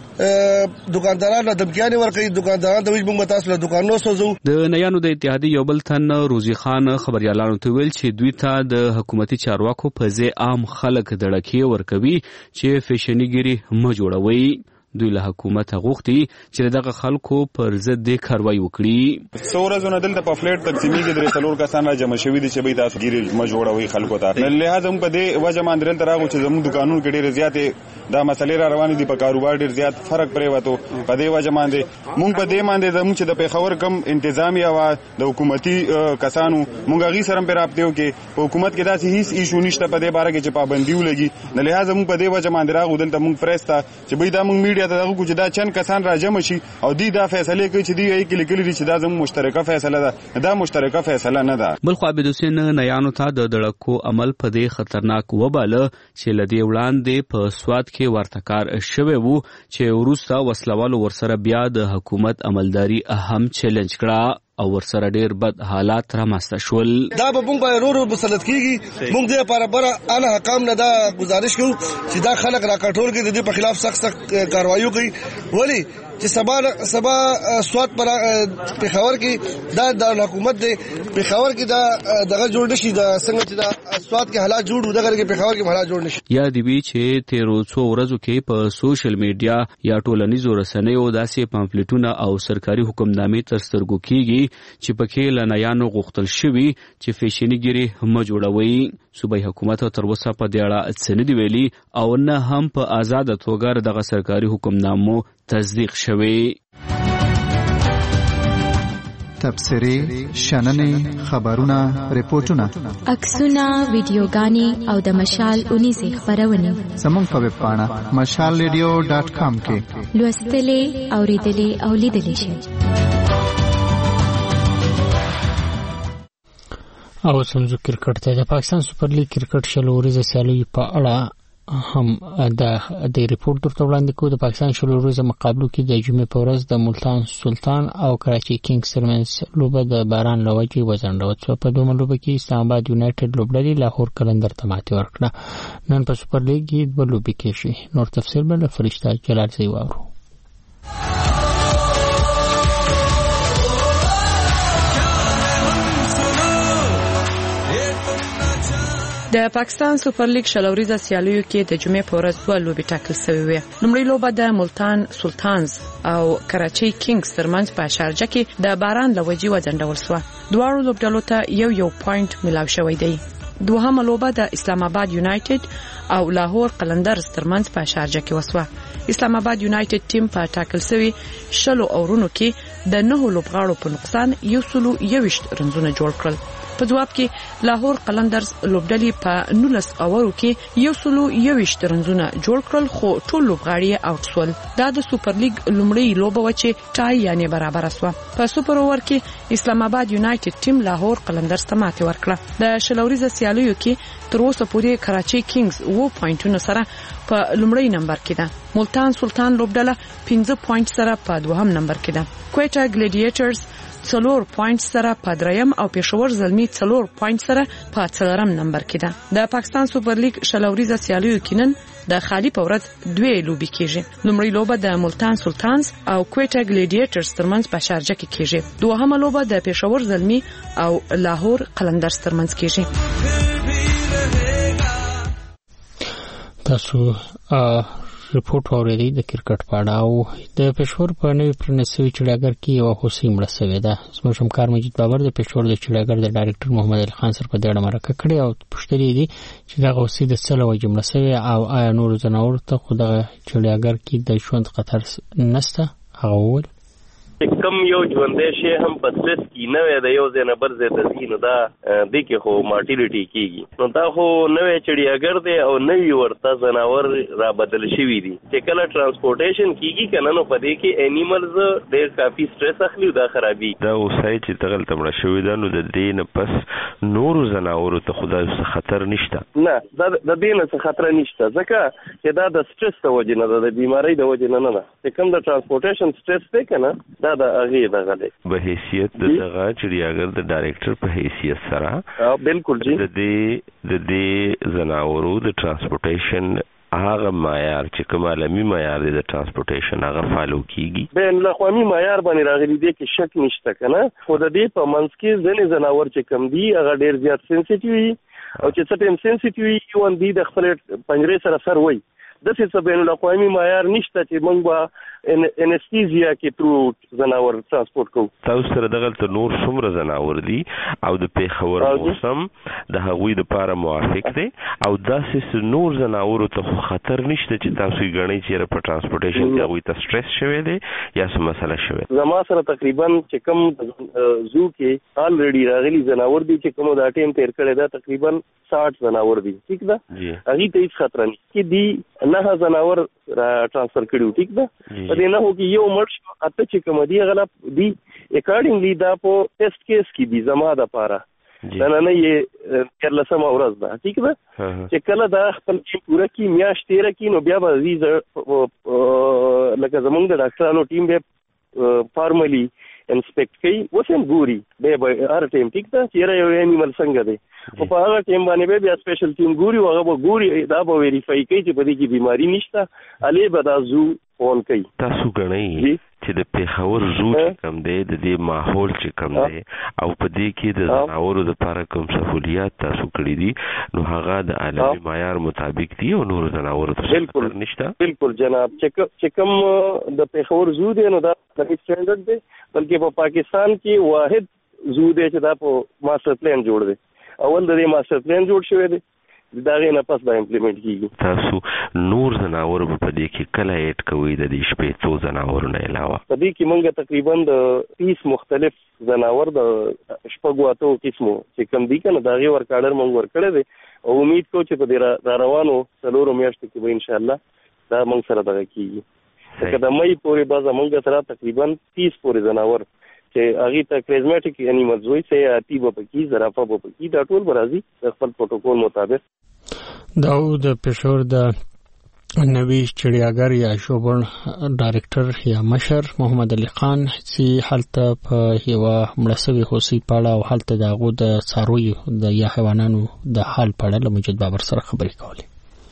دکاندارانو دمکیانې ورکړي، دکانداران د ویج موږ تاسو له دکانونو سوزو. د نایانو د اتحادیې یو بل تن روزي خان خبريالانو ته ویل چې دوی ته د حکومتي چارواکو په ځای عام خلک دړکې ورکوي چې فیشني ګیري هم جوړوي. دوی له حکومت غوښتي چې دغه خلکو پر ضد د کاروایی وکړي. څو ورځې دلته په فلیټ تقسیمي کې درې څلور کسان را جمع شوي دي چې به تاسو ګیري ما جوړوي خلکو ته. لہذا موږ په دې وجه باندې دلته راغو چې زموږ دکانونو کې ډېر زیاتې دا مسلې را روانې دي، په کاروبار ډېر زیات فرق پرې وته. په دې وجه باندې موږ په دې باندې زموږ چې د پیښور کم انتظامی او د حکومتي کسانو موږ غي سره په رابطه کې په حکومت کې داسې هیڅ ایشو نشته په دې باره کې چې پابندي ولګي. لہذا موږ په دې وجه باندې راغو دلته موږ پرستا چې به دا موږ میډیا ته دغه کوم چې دا چند کسان راجم شي او دی دا فیصله کوي چې دی یې کې لیکلي چې دا زموږ مشترکه فیصله ده. دا مشترکه فیصله نه ده. بل خو عبد حسین نایانو ته د دړکو عمل په دې خطرناک وباله چې لدی وړاندې په سواد کې ورتکار شوی وو چې وروسته وسلوالو ورسره بیا د حکومت عملداري اهم چیلنج کړه او ورسره ډیر بد حالات رامنځته شول. دا به موږ به ورو ورو مسلط کیږي. موږ دې لپاره بره اعلی حکام نه دا گزارش کوو چې دا خلک راکټول کړي، د دې په خلاف سخت سخت کاروایي کوي. ولی چې سبا سبا سواد پر پیښور کې دا د حکومت دی، پیښور کې دا دغه جوړ نشي، دا څنګه چې دا سواد کې حالات جوړ دغه کې پیښور کې حالات جوړ نشي. یا دی وی چې تیرو څو ورځو کې په سوشل میډیا یا ټولنیزو رسنیو داسې پامفلیټونه او سرکاري حکمنامې تر سترګو کیږي چې پکې لنایانو غوښتل شوی چې فیشني ګیري هم جوړوي. صوبایي حکومت تر اوسه په دې اړه څه نه دی ویلي او نه هم په آزاد توګه دغه سرکاري حکمنامو تصدیق شوی. تبصرې، شننې، خبرونه، ریپورتونه، عکسونه، ویډیوګانې او د مشال اونیزې خبرونه زموږ په ویب پاڼه مشال ریډیو ډاټ کام کې لوستلې، اوریدلې او لیدلې شئ. او سمزو کرکټ ته د پاکستان سپر لیګ کرکټ شل ورځې سیالي په اړه هم د د ریپورت درته وړاندې کوو. د پاکستان شل ورځې مقابلو کې د جمعې په ورځ د ملتان سلطان او کراچي کینګز ترمنځ لوبه د باران له وجې وځنډول شوه. په دومره لوبه کې اسلام آباد یونایټډ لوبډلې لاهور قلندر ته ماتې ورکړه. نن په سپر لیګ کې دوه لوبې کېږي. نور تفصیل به له فرشته جلال زی واورو. د پاکستان سپر لیګ شل ورځې سیالیو کې د جمعې په ورځ دوه لوبې ټاکل شوې وې. لومړی لوبه د ملتان سلطانز او کراچي کینګز ترمنځ په شارجه کې د باران له وجې وځنډول شوه. دواړو لوبډلو ته یو یو پوینټ ملاو شوی دی. دوهمه لوبه د اسلام آباد یونایټډ او لاهور قلندرز ترمنځ په شارجه کې وسوه. اسلام آباد یونایټډ ټیم په ټاکل شوی شلو اورونو کې د نه لوبغاړو په نقصان یو سلو یوشت رنزونه جوړ کړل. په جواب کې لاهور قلندرز لوبډلې په نولس اورو کې یو سلو یوشت رنزونه جوړ کړل خو ټول لوبغاړي آوټ شول. دا د سوپر لیګ لومړی لوبه و چې ټای یعنی برابر شو. په سوپر اوور کې اسلام آباد یونایټډ ټیم لاهور قلندرز ته ماتې ورکړه. د شلوريزه سیالیو کې تر اوسه پورې کراچي کینګز و پوینټونو سره په لومړی نمبر کې ده. ملتان سلطان لوبډله پنځه پوینټ سره په دوهم نمبر کې ده. کوټا ګلیډیټرز څلور پوینټ سره په دریم او پېښور زلمی څلور پوینټ سره په څلورم نمبر کې ده. د پاکستان سوپر لیګ شلوريزه سیالیو کې نن د خالی په ورځ دوه لوبي کېږي. لومړی لوبه د ملتان سلطانز او کوټا ګلیډیټرز ترمنځ په شارجه کې کېږي. دوهمه لوبه د پېښور زلمی او لاهور قلندرز ترمنځ کېږي. تاسو رپورټ اوریدي د کرکټ په اړه او د پېښور په نوې پرنسوي چړیاګر کې یو هوسۍ مړه شوې ده. زموږ همکار مجید بابر د پېښور د چړیاګر د ډایرکټر محمد علي خان سره په دې اړه مرکه کړې او پوښتنې دي چې دا هوسۍ د څه له وجې مړه شوې او آیا نور ځناور ته خو دغه چړیاګر کې د ژوند خطر نشته. هغه وویل کم یو ژوندې شي هم په سټرس کې نه وي د یو ځای نه بل ځای ته ځي نو دا د کې خو مارټیلیټي کېږي. نو دا خو نوې چړیاګر دی او نوې ورته ځناور را بدل شوي دي چې کله ترانسپورټیشن کېږي که نه نو په دې کې انیملز ډېر کافي سټرس اخلي او دا خرابي. دا اوسای چې دغلته مړه شوې ده نو د دې نه پس نورو ځناورو ته خو دا خطر نشته. نه دا د دې نه څه خطر نشته ځکه چې دا د سټرس د وجې نه ده د بیمارۍ د وجې نه نه ده چې کوم د ترانسپورټیشن سټرس دی که نه دا د هغې دغه دی. په حیثیت د دغه چړیاګر د ډایرکټر په حیثیت سره بالکل جی د دې د دې ځناورو د ترانسپورټیشن هغه معیار چې کوم عالمي معیار دی د ترانسپورټیشن هغه فالو کیږي. بین الاقوامي معیار باندې راغلي دی کې شک نشته کنه خو د دې په منځ کې ځینې ځناور چې کم دي هغه ډېر زیات سنسټیو وي او چې څه ټیم سنسټیو وي یو اندي د خپل پنجرې سره سر وي. د څه بین الاقوامي معیار نشته چې موږ به انستیزیا کې ترو زناور ترانسپورت کوو. تاسو سره دغلته نور څومره زناور دي او د پیښور موسم د هغوی لپاره موافق دی او داسې نور زناورو ته خطر نشته چې تاسو یې ګڼئ چې په ترانسپورټیشن کې هغوی ته سټرس شوی دی یا څه مسله شوی. زما سره تقریبا چې کوم زو کې آلریډي راغلي زناور دي چې کوم دا ټیم تیر کړی دا تقریبا ساठ زناور دي. ټیک ده هغې ته هېڅ خطر نشته دي نه زناور را ټرانسفر کړي. ټیک ده په دې نه هو کې یو مړ شو اته چې کوم دي هغه دي اکارډینګلی دا په ټیسټ کیس کې دي زما د پاره نه نه نه یې کله ورځ ده. ټیک ده چې کله دا خپل ټیم پوره کی میاشت تیر کی نو بیا به عزیز لکه زمونږ د ډاکټرانو ټیم به فارملی انسپیکټ کوي اوس هم ګوري به هر ټیم. ټیک ده چیرې یو انیمل څنګه دی او په هغه ټیم باندې به بیا سپیشل ټیم ګوري او هغه به ګوري دا به ویریفای کوي چې په دې کې بیماری نشته الې به دا زو اون کوي. تاسو ګڼئ چې د پیښور زو چې کم دی د دې ماحول چې کم دی او په دې کې د ځناورو دپاره کوم سهولیات تاسو کړي دي نو هغه د عالمي معیار مطابق دي او نورو ځناورو ته خطر نشته. بالکل جناب چې کوم د پیښور زو دی نو دا سټینډرډ دی بلکې په پاکستان کې واحد زو دی چې دا په ماسټر پلان جوړ دی. اول د دې ماسټر پلان جوړ شوی دی دا غي نه پس دا امپلیمنٹ کیږي. تاسو نور زناور په دې کې کله ایډ کوي د دې شپې څو زناور نه علاوه په دې کې موږ تقریبا د تیس مختلف زناور د شپږو اتو قسمو چې کوم دي کنه دا غي ورکاډر موږ ورکړی دی او امید کوم چې په دې را روانو څلورو میاشتو کې به ان شاء الله دا موږ سره دغه کیږي. که د مې پورې بازه موږ سره تقریبا تیس پورې زناور چې هغه ته کریزماټیک انیملز وایي چې اتی په کې زرافه په کې دا ټول برازي د خپل پروتوکول مطابق. دا د پېښور د نوی چړیاګر یا شوبن ډایرکټر یا مشر محمد علي خان چې حالته په یو مړسوي هوسۍ پاړه او حالته د غو د څاروي د یا حیواناتو د حال پاړه له مجید بابر سره خبرې کولې.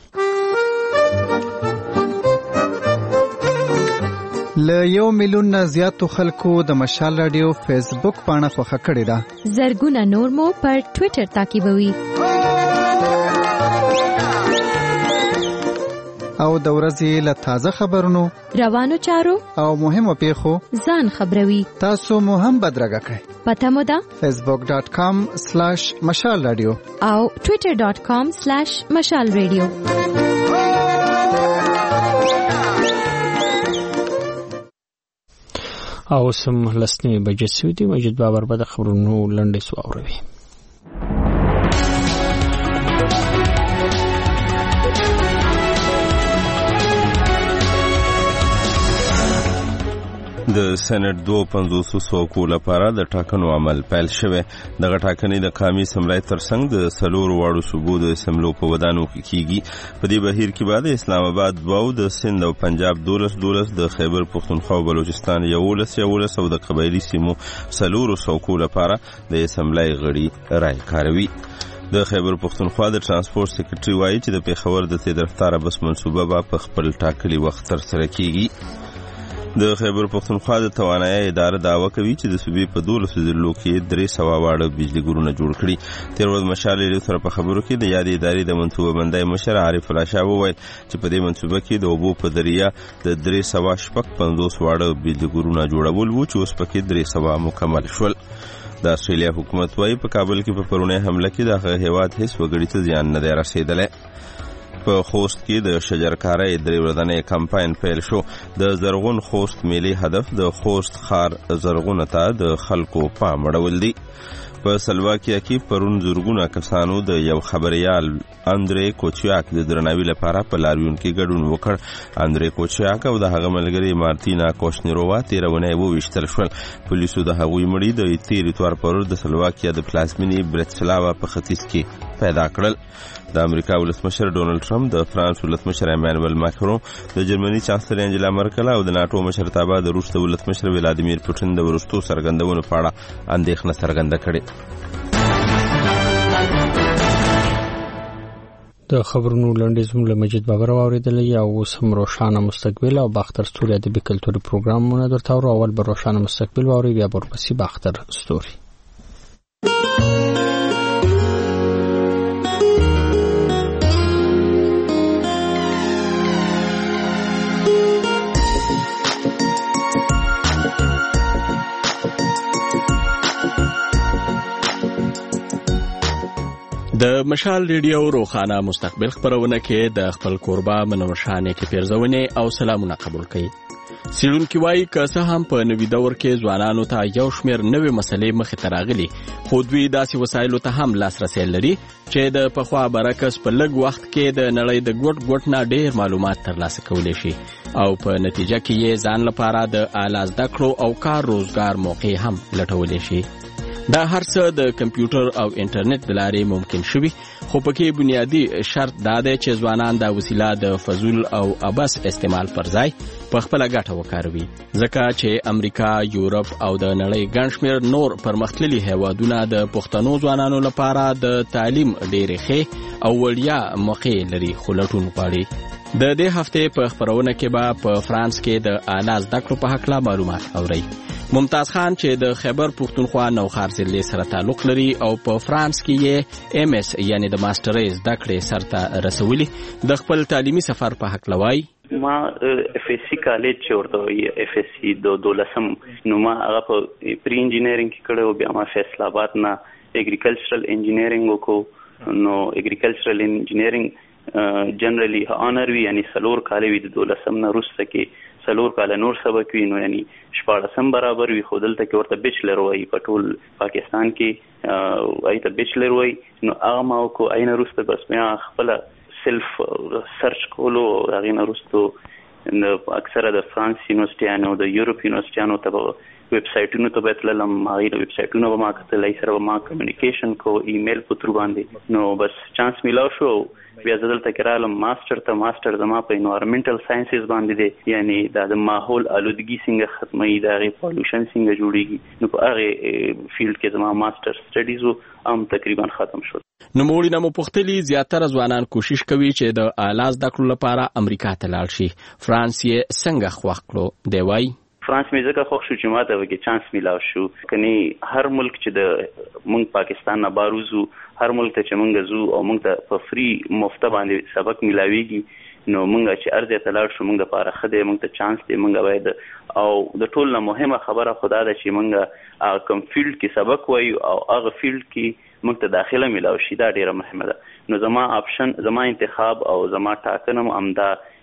ل یو میلیون نه زیاتو خلکو د مشال رادیو فیسبوک پاڼه خوښه کړې ده. زرګونه نور مو پر ټوئیټر تعقیبوي. او د ورځې له تازه خبرونو روانو چارو او مهمو پیښو ځان خبروي. تاسو مو هم بدرګه کړئ. پته مو ده facebook dot com slash مشال رادیو او twitter dot com slash مشال رادیو. او سم لسنی بجې سوي دي. مجید بابر به د خبرونو لنډیز واوروي. د سېنات دوه پنځوس څوکو لپاره د ټاکنو عمل پیل شوی. دغه ټاکنې د قومي اسمبلی ترڅنګ د څلورو واړو صوبو د اسمبلو په ودانو کې کیږي. په دې بهیر کې به د اسلام آباد دوه، د سند او پنجاب دولس دولس، د خیبر پښتونخوا او بلوچستان یولس یولس او د قبایلي سیمو څلورو څوکو لپاره د اسمبلی غړي رای کاروي. د خیبر پښتونخوا د ترانسپورت سکرټري وایي چې د پیښور د تېر رفتار بس منصوبه به په خپل ټاکلي وخت ترسره کیږي. د خیبر پښتونخوا د توانایي اداره دعوه کوي چې د صوبې په دولسو ضلعو کې درې سوه واړه بجلي ګورونه جوړ کړي. تېر ورځ مشال ریډیو سره په خبرو کې د یادې ادارې د منصوبه بندۍ مشر عارف الله شاه وویل چې په دې منصوبه کې د اوبو په ذریعه د درې سوه شپږ پنځوس واړه بجلي ګورونه جوړول وو چې اوس پکې درې سوه مکمل شول. د استرالیا حکومت وایي په کابل کې په پرونی حمله کې د هېواد هیڅ وګړي ته زیان نه دی رسېدلی. په خوست کې د شجرکارۍ درې ورځنی کمپاین پیل شو. د زرغون خوست میلې هدف د خوست ښار زرغونه ته د خلکو پام اړول دي. په سلواکیا کې پرون زرګونه کسانو د یو خبریال اندرې کوچیاک د درناوي لپاره په لاریون کې ګډون وکړ. اندرې کوچیاک او د هغه ملګري مارتینا کوشنیرووا تېره اونۍ وویشتل شول. پولیسو د هغوی مړي د تېر اتوار پر ورځ د سلواکیا د پلازمینې برتسلاوا په ختیځ کې پیدا کړل. د امریکا ولسمشر ډونالد ټرمپ، د فرانس ولسمشر ایمانوئل ماکرون، د جرمني چانسلر انجلا مرکل او د ناټو مشرتابه د روس د ولسمشر ولادیمیر پوټین د وروستو څرګندونو په اړه اندېښنه څرګنده کړې. د خبرونو لنډیز هم له مجید بابر واوریدلی. او اوس هم روښانه مستقبل او باختر ستوري ادبي کلتوري پروګرامونه درته اورو. اول به روښانه مستقبل واوري، بیا به ورپسې باختر ستوري. د مشال ریډیو روښانه مستقبل خبرونه کې د خپل کوربه منور شانې کې پیرزونې او سلامونه قبول کړي. سیړونکي وایي که څه هم په نوي دور کې ځوانانو ته یو شمېر نوې مسلې مخې ته راغلي، خو دوی داسې وسایلو ته هم لاسرسی لري چې د پخوا برعکس په لږ وخت کې د نړۍ د ګوټ ګوټ نه ډېر معلومات ترلاسه کولی شي او په نتیجه کې یې ځان لپاره د اعلی زده کړو او کار روزګار موقع هم لټولی شي. دا هر څه د کمپیوټر او انټرنیټ د لارې ممکن شوي، خو پکې بنیادی شرط دا دی چې ځوانان دا وسیله د فضول او ابس استعمال پر ځای په خپله ګټه وکاروي، ځکه چې امریکا، یورپ او د نړۍ ګڼ شمېر نور پرمختللي هیوادونه د پښتنو ځوانانو لپاره د تعلیم ډېرې ښې او وړیا موقع لري، خو لټون غواړي. د دې هفتې په خپرونه کې به په فرانس کې د اعلی زده کړو په هکله معلومات اورئ. ممتاز خان چې د خیبر پښتونخوا نوښار ضلع سره تعلق لري او په فرانس کې یې ایم ایس یعنی د ماسټرۍ زده کړې سرته رسولي، د خپل تعلیمي سفر په هکله وایي. ما اف اس سی کالج چې ورته وایي اف اس سی د دولسم، نو ما هغه په پری انجینرینګ کې کړی او بیا ما فیصل آباد نه اګریکلچرل انجینرینګ وکړو. نو اګریکلچرل انجینرینګ جنرالي آنر وي، یعنی څلور کاله وي، د دولسم نه وروسته کې څلور کاله نور سبق وي، نو یعنی شپاړسم برابر وي، خو دلته کې ورته بیچلر وایي. په ټول پاکستان کې هغې ته بیچلر وایي. نو هغه ما وکړو. هغې نه وروسته بس بیا خپله سیلف سرچ کولو، هغې نه وروستو اکثره د فرانس یونیورسټیانو، د یورپ یونیورسټیانو ته به ویب سایټونو ته به تللم، هغې د ویب سایټونو به ما کتل، هغې سره به ما کمیونیکیشن کو ایمیل په ترو باندې. نو بس چانس میلاو شو، بیا زه دلته کې رالم ماسټر ته. ماسټر زما په انوایرمنټل ساینسز باندې دی، یعنی دا د ماحول آلودګي څنګه ختموي، د هغې پالوشن څنګه جوړېږي. نو په هغې فیلډ کې زما ماسټر سټډیز و، هم تقریبا ختم شو. نوموړي نه مو پوښتلي زیاتره ځوانان کوشش کوي چې د اعلی زده کړو لپاره امریکا ته لاړ شي. فرانس یې څنګه خوښ کړو؟ دی وایي فرانس مې ځکه خوښ شو چې ما ته وکې چانس میلاو شو. کنی هر ملک چې د مونږ پاکستان نه بار وځو، هر ملک ته چې مونږ ځو او مونږ ته په فری مفته باندې سبق میلاویږي، نو مونږ چې ارزه ته لاړ شو مونږ لپاره ښه دی، مونږ ته چانس دی. مونږ باید او د ټول نه مهمه خبره خدا ده چې مونږ کوم فیلډ کې سبق وایو او هغه فیلډ کې مونږ ته داخله میلاو شي، دا ډیره مهمه ده. نو زما آپشن، زما انتخاب او زما ټاکنه همدا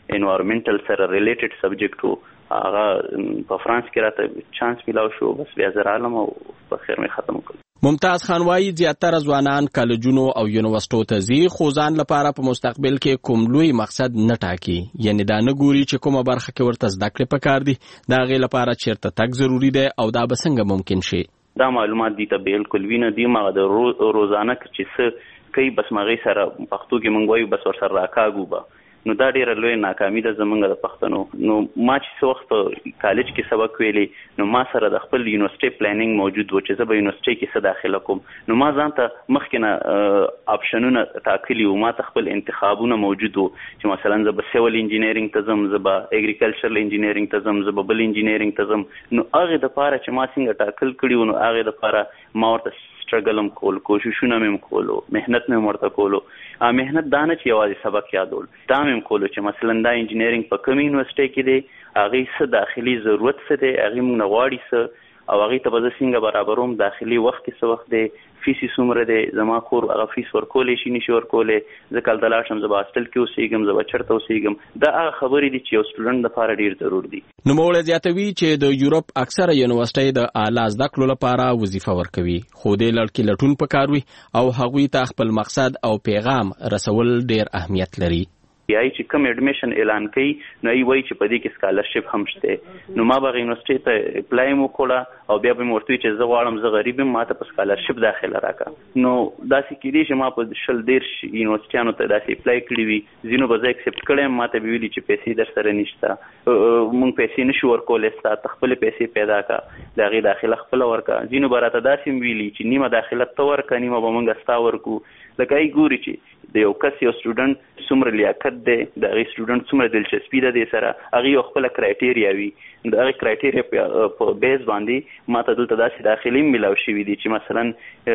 انوایرنمنټل سره ریلیټډ سبجیکټ وو هغه په فرانس کې راته چانس ملاو شو بس بیا زه رالم او په خیر مې ختم کړ. ممتاز خان وایي زیاتره ځوانان کالجونو او یونیورسيټو ته ځي خو ځان لپاره په مستقبل کې کوم لوی مقصد نه ټاکي، یعنی دا نه ګوري چې کومه برخه کې ورته زده کړې پکار دي، دا غي لپاره چیرته تک ضروری دی او دا به څنګه ممکن شي. دا معلومات دي ته بالکل وینه دي ما د روزانه چې څه کوي بس مغه سره پښتو کې مونږ وایو بس ور سره راکاګو به نو دا ډیره لوی ناکامي ده زمونږ د پښتنو. نو ما چې څه وخت کالج کې سبق ویلي نو ما سره د خپل یونیورسيټي پلانینګ موجود و چې زه به یونیورسيټي کې څه داخله کوم. نو ما ځان ته مخکې نه آپشنونه ټاکلي وو، ما ته خپل انتخابونه موجود وو چې مثلا زه به سیول انجینیرینګ ته ځم، زه به اګریکلچرل انجینیرینګ ته ځم، زه به بل انجینیرینګ ته ځم. نو هغې دپاره چې ما څنګه ټاکل کړي وو نو هغې دپاره ما ورته سټرګل هم کول، کوششونه مې هم کولو، محنت مې هم ورته کولو. محنت دا نه چې یوازې سبق یادول، دا مې هم کولو چې مثلا دا انجینیرینګ په کوم یونیورسيټي کې دی، هغې څه داخلي ضرورت څه دی، هغې موږ نه غواړي څه او هغې ته به زه څنګه برابروم، داخلي وخت کې څه وخت دی، فیس یې څومره دی، زما کور هغه فیس ورکولی شي نشي ورکولی، زه که هلته لاړ شم زه به هاسټل کې اوسېږم، زه به چېرته اوسېږم. دا هغه خبرې دي چې یو سټوډنټ دپاره ډېر ضرور دي. نوموړی زیاتوي چې د یورپ اکثره یونیورسيټۍ د اعلی زده کړو لپاره وظیفه ورکوي، خو دې لړ کې لټون پکار وي او هغوی ته خپل مقصد او پیغام رسول ډېر اهمیت لري. یای چې کوم اډمیشن اعلان کوي نو ای وایي چې په دې کې سکالرشپ هم شته. نو ما به یونیورسيټي ته اپلای مو کړه او بیا به مې ورته وي چې زه غواړم زه غریب یم ما ته په سکالرشپ داخله راکړه. نو داسې کېدی چې ما په شل دېرش یونیورسيټیانو ته داسې اپلای کړي وي، ځینو به زه اکسپټ کړی یم، ما ته به ویلي چې پیسې در سره نشته، مونږ پیسې نشو ورکولی، ستا ته خپلې پیسې پیدا کړه، د هغې داخله خپله ورکړه. ځینو به راته داسې هم ویلي چې نیمه داخله ته ورکړه نیمه به مونږ ستا ورکو. لکه ای ګوري چې د یو کس یو سټوډنټ څومره لیاقت دی، د هغې سټوډنټ څومره دلچسپي ده دې سره، هغې یو خپله کرایټیریا وي، د هغې کرایټیریا په بیس باندې ما ته دلته داسې داخلي هم میلاو شوي دي چې مثلا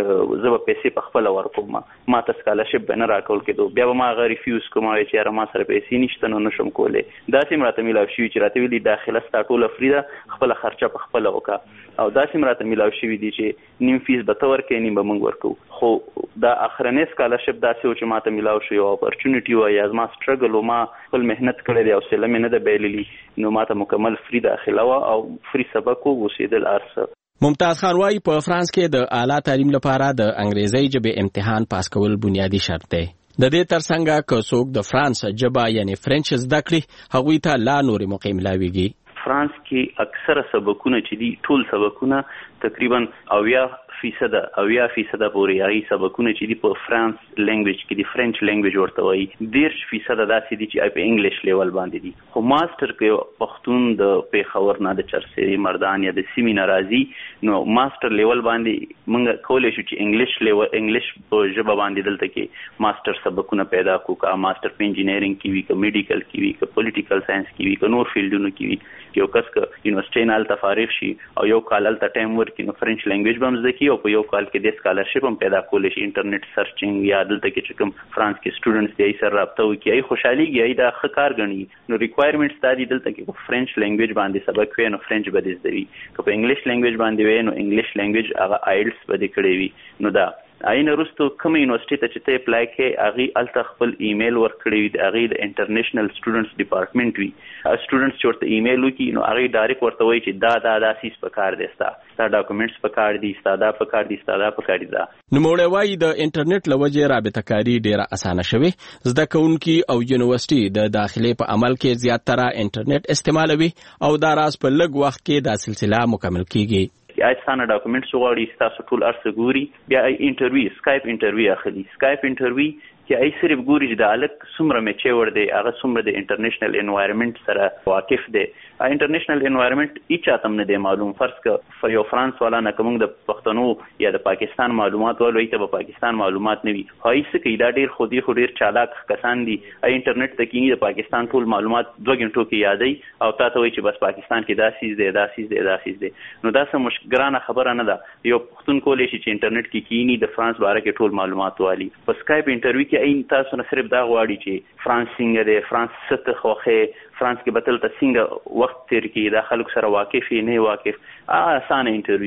زه به پیسې په خپله ورکوم، ما ته سکالرشپ به نه راکول کېدو، بیا به ما هغه ریفیوز کوم چې یاره ما سره پیسې نشته نو نشم کولی. داسې هم راته میلاو شوي چې راته ویلي داخله ستا ټوله فري ده، خپله خرچه په خپله وکړه. او داسې هم راته میلاو شوي دي چې نیم فیس به ته ورکوې نیم به موږ ورکوو. خو دا اخرنی سکالرشپ داسې و چې ما ته میلاو شو، یو اپرچونیټي وه یا زما سټرګل و، ما خپل محنت کړی دی او حوصله مې نه ده بایللي، نو ما ته مکمل فری داخله وه او فری سبق و، اوسېدل هر څه. ممتاز خان وایي په فرانس کې د اعلی تعلیم لپاره د انګریزۍ ژبې امتحان پاس کول بنیادي شرط دی. د دې ترڅنګ که څوک د فرانس ژبه یعنی فرنچ زده کړي هغوی ته لا نورې موقع ملاویږي. فرانس کې اکثره سبقونه چې دي ټول سبقونه تقریبا اویا فیصده اویا فیصده پورې هغې سبقونه چې دي په فرانس لینګویج کې دي، فرنچ لینګویج ورته وایي. دېرش فیصده داسې دي چې په انګلیش لیول باندې دي. خو ماسټر کې پښتون د پېښور نه د چرسې مردان یا د سیمې نه راځي نو ماسټر لیول باندې موږ کولی شو چې انګلیش لیول انګلیش په ژبه باندې دلته کې ماسټر سبقونه پیدا کړو، که ماسټر په انجینیرینګ کې وي، که میډیکل کې وي، که پولیټیکل ساینس کې وي، که نور فیلډونو کې وي. یو کس که یونیورسيټۍ نه هلته فارغ شي او یو کال هلته ټایم ورکړي نو فرنچ لینګویج به هم زده کړي او په یو کال کې د سکالرشپ هم پیدا کولی شي. انټرنیټ سرچینګ یا دلته کې چې کوم فرانس کې سټوډنټس دی هغې سره رابطه وکړي، هغې خوشحالېږي، هغې دا ښه کار ګڼي. نو ریکوایرمنټس دا دي دلته کې په فرنچ لینګویج باندې سبق وی نو فرنچ به دې زده وي، که په انګلیش لینګویج باندې وی نو انګلیش لینګویج هغه آیلټس به دې کړی وي. نو دا آی نه وروستو کومه یونیورسيټۍ ته چې ته اپلای کوې هغې هلته خپل ایمیل ورکړی وي، د هغې د انټرنیشنل سټوډنټس ډپارټمنټ وي، ایمیل چې ورته ایمیل وکړي نو هغې ډایرکټ ورته وایي چې دا دا دا سیز پکار دی، ستا ستا ډاکومنټس پکار دي، ستا دا پکار دي، ستا دا پکار دي. دا نوموړی وایي د انټرنیټ له وجې رابطه کاري ډېره اسانه شوې، زده کوونکي او یونیورسيټي د داخلې په عمل کې زیاتره انټرنیټ استعمالوي او دا راز په لږ وخت کې دا سلسله مکمل کیږي. اجسانه ډاکومنټس غواړي، ستاسو ټول ارڅه ګوري، بیا انټرویو سکایپ انټرویو اخلي. سکایپ انټرویو چې ای صرف ګوري چې د هلک څومره میچور دی، هغه څومره د انټرنیشنل انوایرمنټ سره واقف دی. انټرنیشنل انوایرمنټ هیچا ته هم نه دی معلوم. فرض که یو فرانس والا نه که موږ د پښتنو یا د پاکستان معلومات والو هغې ته به پاکستان معلومات نه وي، هغوی څه کوي دا ډېر خو دې خو ډېر چالاک کسان دي، هغوی انټرنیټ ته کښېني د پاکستان ټول معلومات دوه ګنټو کې یادوي او تا ته وایي چې بس پاکستان کې دا سیز دی دا سیز دی دا سیز دی. نو دا څه مش ګرانه خبره نه ده. یو پښتون کولی شي چې انټرنیټ کې کښېني د فرانس باره کې ټول معلومات والي. په سکایپ انټرویو کې ای تاسو نه صرف دا غواړي چې فرانس څنګه دی، فرانس څه ته خوښې، فرانس کې به دلته څنګه وخت تېر کړي، دا خلکو سره واقف یې نه واقف، هغه اسانه انټرویو وي.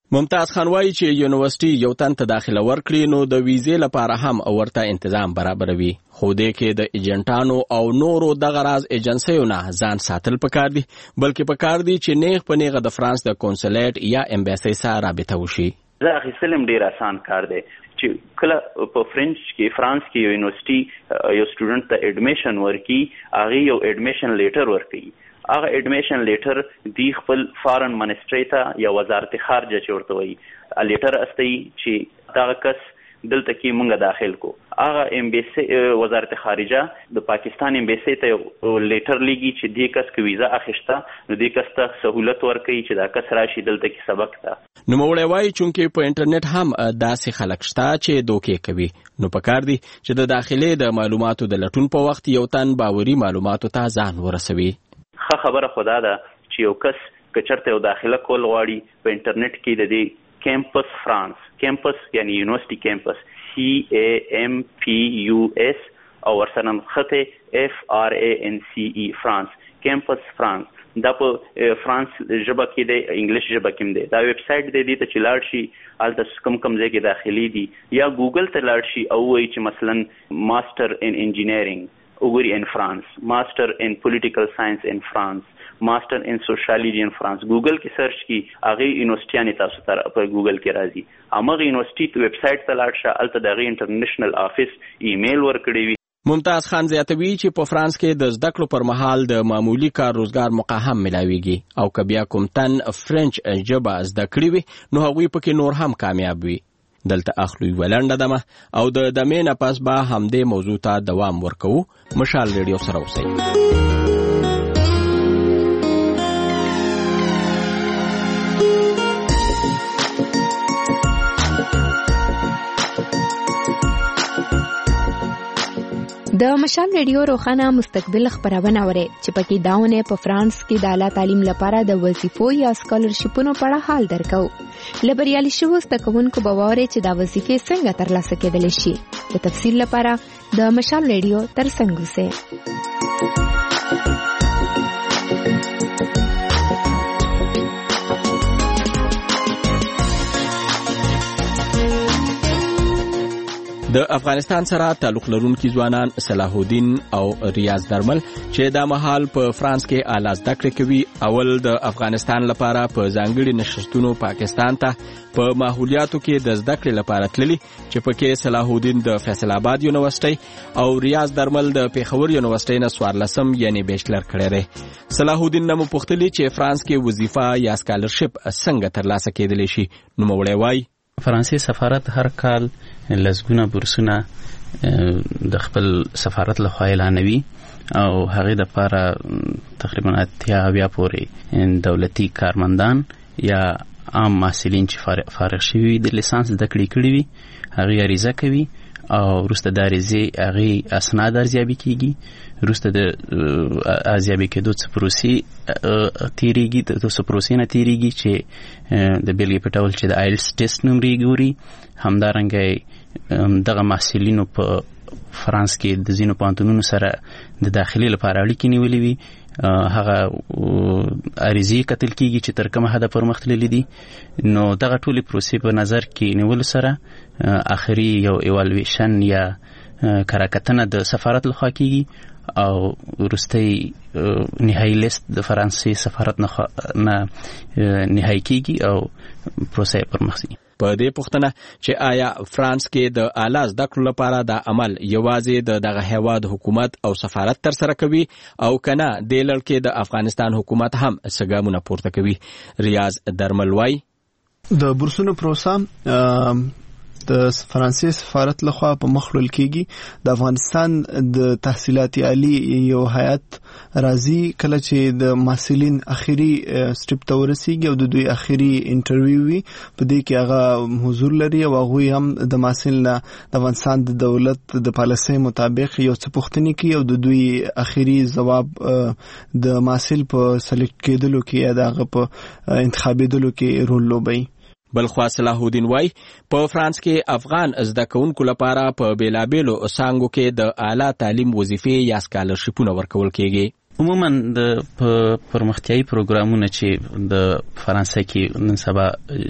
ممتاز خان وایي چې یونیورسيټي یو تن ته داخله ورکړي نو د ویزې لپاره هم ورته تنظیم برابروي، خو دې کې د ایجنټانو او نورو دغه راز ایجنسیو نه ځان ساتل پکار دي، بلکې پکار دي چې نیغ په نیغه د فرانس د کونسلیټ یا امبیسي سره رابطه وشي. زه اخیستلم ډیر آسان کار دی چې کله په فرنچ کې فرانس کې یو یونیورسيټي یو سټوډنټ ته اډمیشن ورکي، هغه یو اډمیشن لیټر ورکي. هغه اډمیشن لیټر دی خپل فارن منسټری ته یا وزارت خارجه چورته وي لیټر استي چې دا کس دلته کې مونږه داخل کو. هغه امبیسي وزارت خارجه د پاکستان امبیسي ته لیټر لګي چې دې کس کې ویزا اخیسته نو دې کس ته سہولت ورکړي چې دا کس راشي دلته کې سبق ته. نو موږ وایي چې په انټرنیټ هم داسې خلک شته چې دوکې کوي، نو پکار دي چې د داخلي د معلوماتو د لټون په وخت یو تن باوري معلوماتو ته ځان ورسوي. ښه خبره خدا ده چې یو کس که چېرته یو داخله کول غواړي په انټرنیټ کې د دې کیمپس فرانس، کیمپس یعنی یونیورسيټي کیمپس، سی ای ایم پی یو ایس او ورسره نښتې اف آر ای ان سی ای فرانس، کیمپس فرانس. دا په فرانس ژبه کې دی، انګلیش ژبه کې هم دی. دا ویب سایټ دی، دې ته چې لاړ شي هلته کم کم ځای کې داخلي دي، یا ګوګل ته لاړ شي او وایي چې مثلا ماسټر ان انجینیرینګ وګوري ان فرانس، ماسټر ان پولیټیکل ساينس ان فرانس، ماسټر ان سوشالوجي ان فرانس. ګوګل کې سرچ کی هغه یونیورسيټي تاسو ته په ګوګل کې راځي. هغه یونیورسيټي ویب سایټ ته لاړ شه، الته دغه انټرنیشنل افیس ایمیل ورکړی وي. ممتاز خان زیاتوي چې په فرانس کې د زده کړو پر مهال د معمولی کار روزګار موقع هم ملاويږي، او که بیا کوم تن فرنچ ژبه زده کړی وي نو هغوی پکې نور هم کامیاب وي. دلته اخلو ولنډه دمه او د دمې نه پس به همدې موضوع ته دوام ورکوو. مشال ریډیو سره اوسئ. د مشال ریډیو روخانه مستقبل خبرونه اوري چې پکې داونه په فرانس کې د اعلی تعلیم لپاره د وظیفو یا سکالرشپونو په اړه حال درکو. لبریالي شو ستکونکو بواره چې دا وظیفې څنګه ترلاسه کېدلی شي. د تفصیل لپاره د مشال ریډیو ترڅنګ اوسئ. د افغانستان سره تعلق لرونکي ځوانان صلاح الدین او ریاض درمل چې د مهال په فرانس کې اعلی زده کړې کوي، اول د افغانستان لپاره په ځانګړي نشستونو پاکستان ته په ماحولیاتو کې د زده کړې لپاره تللي، چې پکې صلاح الدین د فیصل آباد یونیورسيټي او ریاض درمل د پیښور یونیورسيټي نه څوارلسم یعنی بیچلر کړی دی. صلاح الدین نو پوښتلی چې فرانس کې وظیفه یا سکالرشپ څنګه ترلاسه کېدلی شي. نو موږ وایي فرانسې سفارت هر کال لزګونه بورسونه د خپل سفارت لخوا اعلانوي او هغه د لپاره تقریبا اتیا بیا پورې دولتي کارمندان یا عام محصلین چې فارغ شوي د لیسانس زده کړې کړي وي هغه عریضه کوي او وروسته د عریضې هغه اسناد ارزیابي کیږي. وروسته د ارزیابي کېدو څه پروسې تیریږي، د څه پروسې نه تیریږي چې د بیلګې په ډول چې د آیلټس ټیسټ نومرې ګوري. همدارنګه دغه محصلینو په فرانس کې د ځینو پوهنتونونو سره د داخلي لپاره اړیکې نیولې وي، هغه عریضې کتل کیږي چې تر کومه حده پرمخ تللي دي. نو دغه ټولې پروسې په نظر کې نیولو سره آخري یو ایوالویشن یا کراکتنه د سفارت لخوا کیږي او وروستی نهایی لیست د فرانسې سفارت نه نهایی کیږي او پروسه پرمخ ځي. په دې پوښتنه چې آیا فرانس کې د اعلی زده کړو لپاره د عمل یوازې د دغه هیواد حکومت او سفارت تر سره کوي او کنه د لړکې د افغانستان حکومت هم څه ګامونه پورته کوي. ریاض درمل وایي د بورسونو پروسه د فرانسې سفارت لخوا په مخ وړل کېږي. د افغانستان د تحصیلاتي عالی یو هیئت راځي کله چې د محصلین اخیری سټپ ته ورسیږي او د دوی اخیری انټرویو وي، په دې کې هغه حضور لري او هغوی هم د محصل نه د افغانستان د دولت د پالیسۍ مطابق یو څه پوښتنې کوي او د دوی اخیری ځواب د محصل په سلیکټ کېدلو کې یا د هغه په انتخابېدلو کې رول لوبوي. بلخوا صلاح الدین وای په فرانس کې افغان زده کوونکو لپاره په بیلابېلو څانګو کې د اعلی تعلیم وظیفې یا سکالرشپونه ورکول کېږي. عموما د پرمختیايي پروګرامونه چې د فرانسې کې نن سبا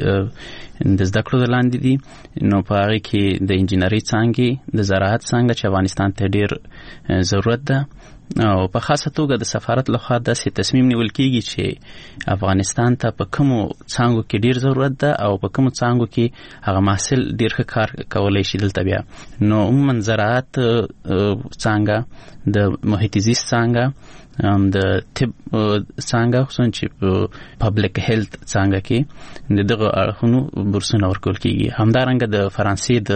د زده کړو لاندې دي نو په هغه کې د انجینري څانګې د زراعت څانګه چې افغانستان ته ډیر ضرورت ده او په خاصه توګه د سفارت لخوا داسې تصمیم نیول کیږي چې افغانستان ته په کومو څانګو کې ډیر ضرورت ده او په کومو څانګو کې هغه محصل ډیر ښه کار کولی شي دلته بیا. نو عموما زراعت څانګه د محیط زیست څانګه د طب څانګه خصوصا چې پبلک هیلث څانګه کې د دغه اړخونو بورسونه ورکول کیږي. همدارنګه د فرانسې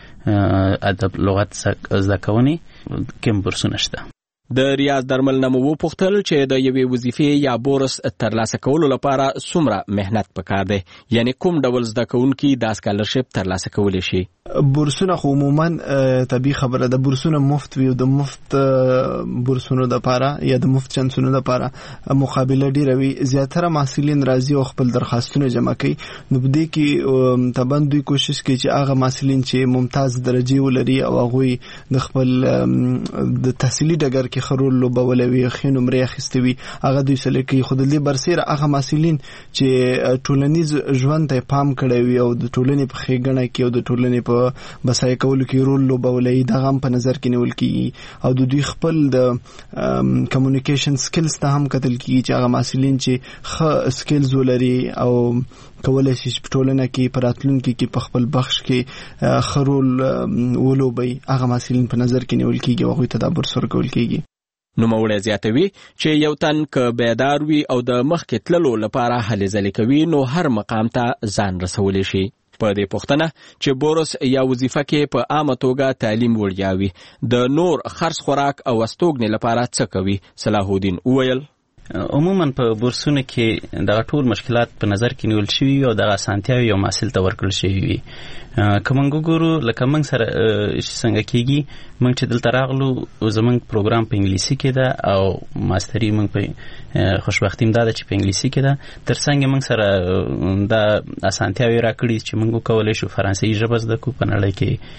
د ادب لغت زده کونې کوم بورسونه شته. د ریاض درمل نمو پوښتل چې د یوې وظیفې یا بورس ترلاسه کولو لپاره څومره مهنت پکار دی، یعنی کوم ډول زده کوونکي دا سکالرشپ ترلاسه کولی شي؟ بورسونه خو عموما طبي خبره ده، بورسونه مفت وي او د مفت بورسونو د لپاره یا د مفت چانسونو د لپاره مقابله ډیره وي. زیاتره محصلین راځي او خپل درخواستونه جمع کوي. نو په دې کې طبعا دوی کوشش کوي چې هغه محصلین چې ممتاز درجه ولري او هغه د خپل د تحصیلي ډګر کې خرول لوبولوي وي خې نمرې اخیستې وي هغه دوی سلیکي کوي. خو د دې برسېره هغه محصلین چې ټولنیز ژوند ته پام کړی وي او د ټولنې په ښېګڼه کې او د ټولنې په بسای کولو کې رول لوبولای دا هم په نظر کې نیول کیږي او د دوی خپل د کمیونیکیشن سکلز ته هم کتل کیږي چې هغه محصلین چې ښه سکلز ولري او کولای شي په ټولنه کې پراتلونکو کې په خپل بخش کې ښه رول ولوبي هغه محصلین په نظر کې نیول کیږي او هغوی ته دا بورس ورکول کیږي. نوموړی زیاتوي چې یو تن که بیدار وي او د مخکې تللو لپاره هلې ځلې کوي نو هر مقام ته ځان رسولی شي. په دې پوښتنه چې بورس یا وظیفه کې په عامه توګه تعلیم وړیا وي د نور خرڅ خوراک او استوګنې لپاره څه کوي؟ صلاح الدین وویل عموما په بورسونو کې دغه ټول مشکلات په نظر کې نیول شوي او دغه اسانتیاوې یو محصل ته ورکړل شوي وي. که موږ وګورو لکه موږ سره څنګه کېږي، موږ چې دلته راغلو زموږ پروګرام په انګلیسي کې ده او ماستري موږ په خوشبختي هم دا ده چې په انګلیسي کې ده. تر څنګ موږ سره دا اسانتیاوې راکړي چې موږ وکولی شو فرانسوي ژبه زده کړو، په نړۍ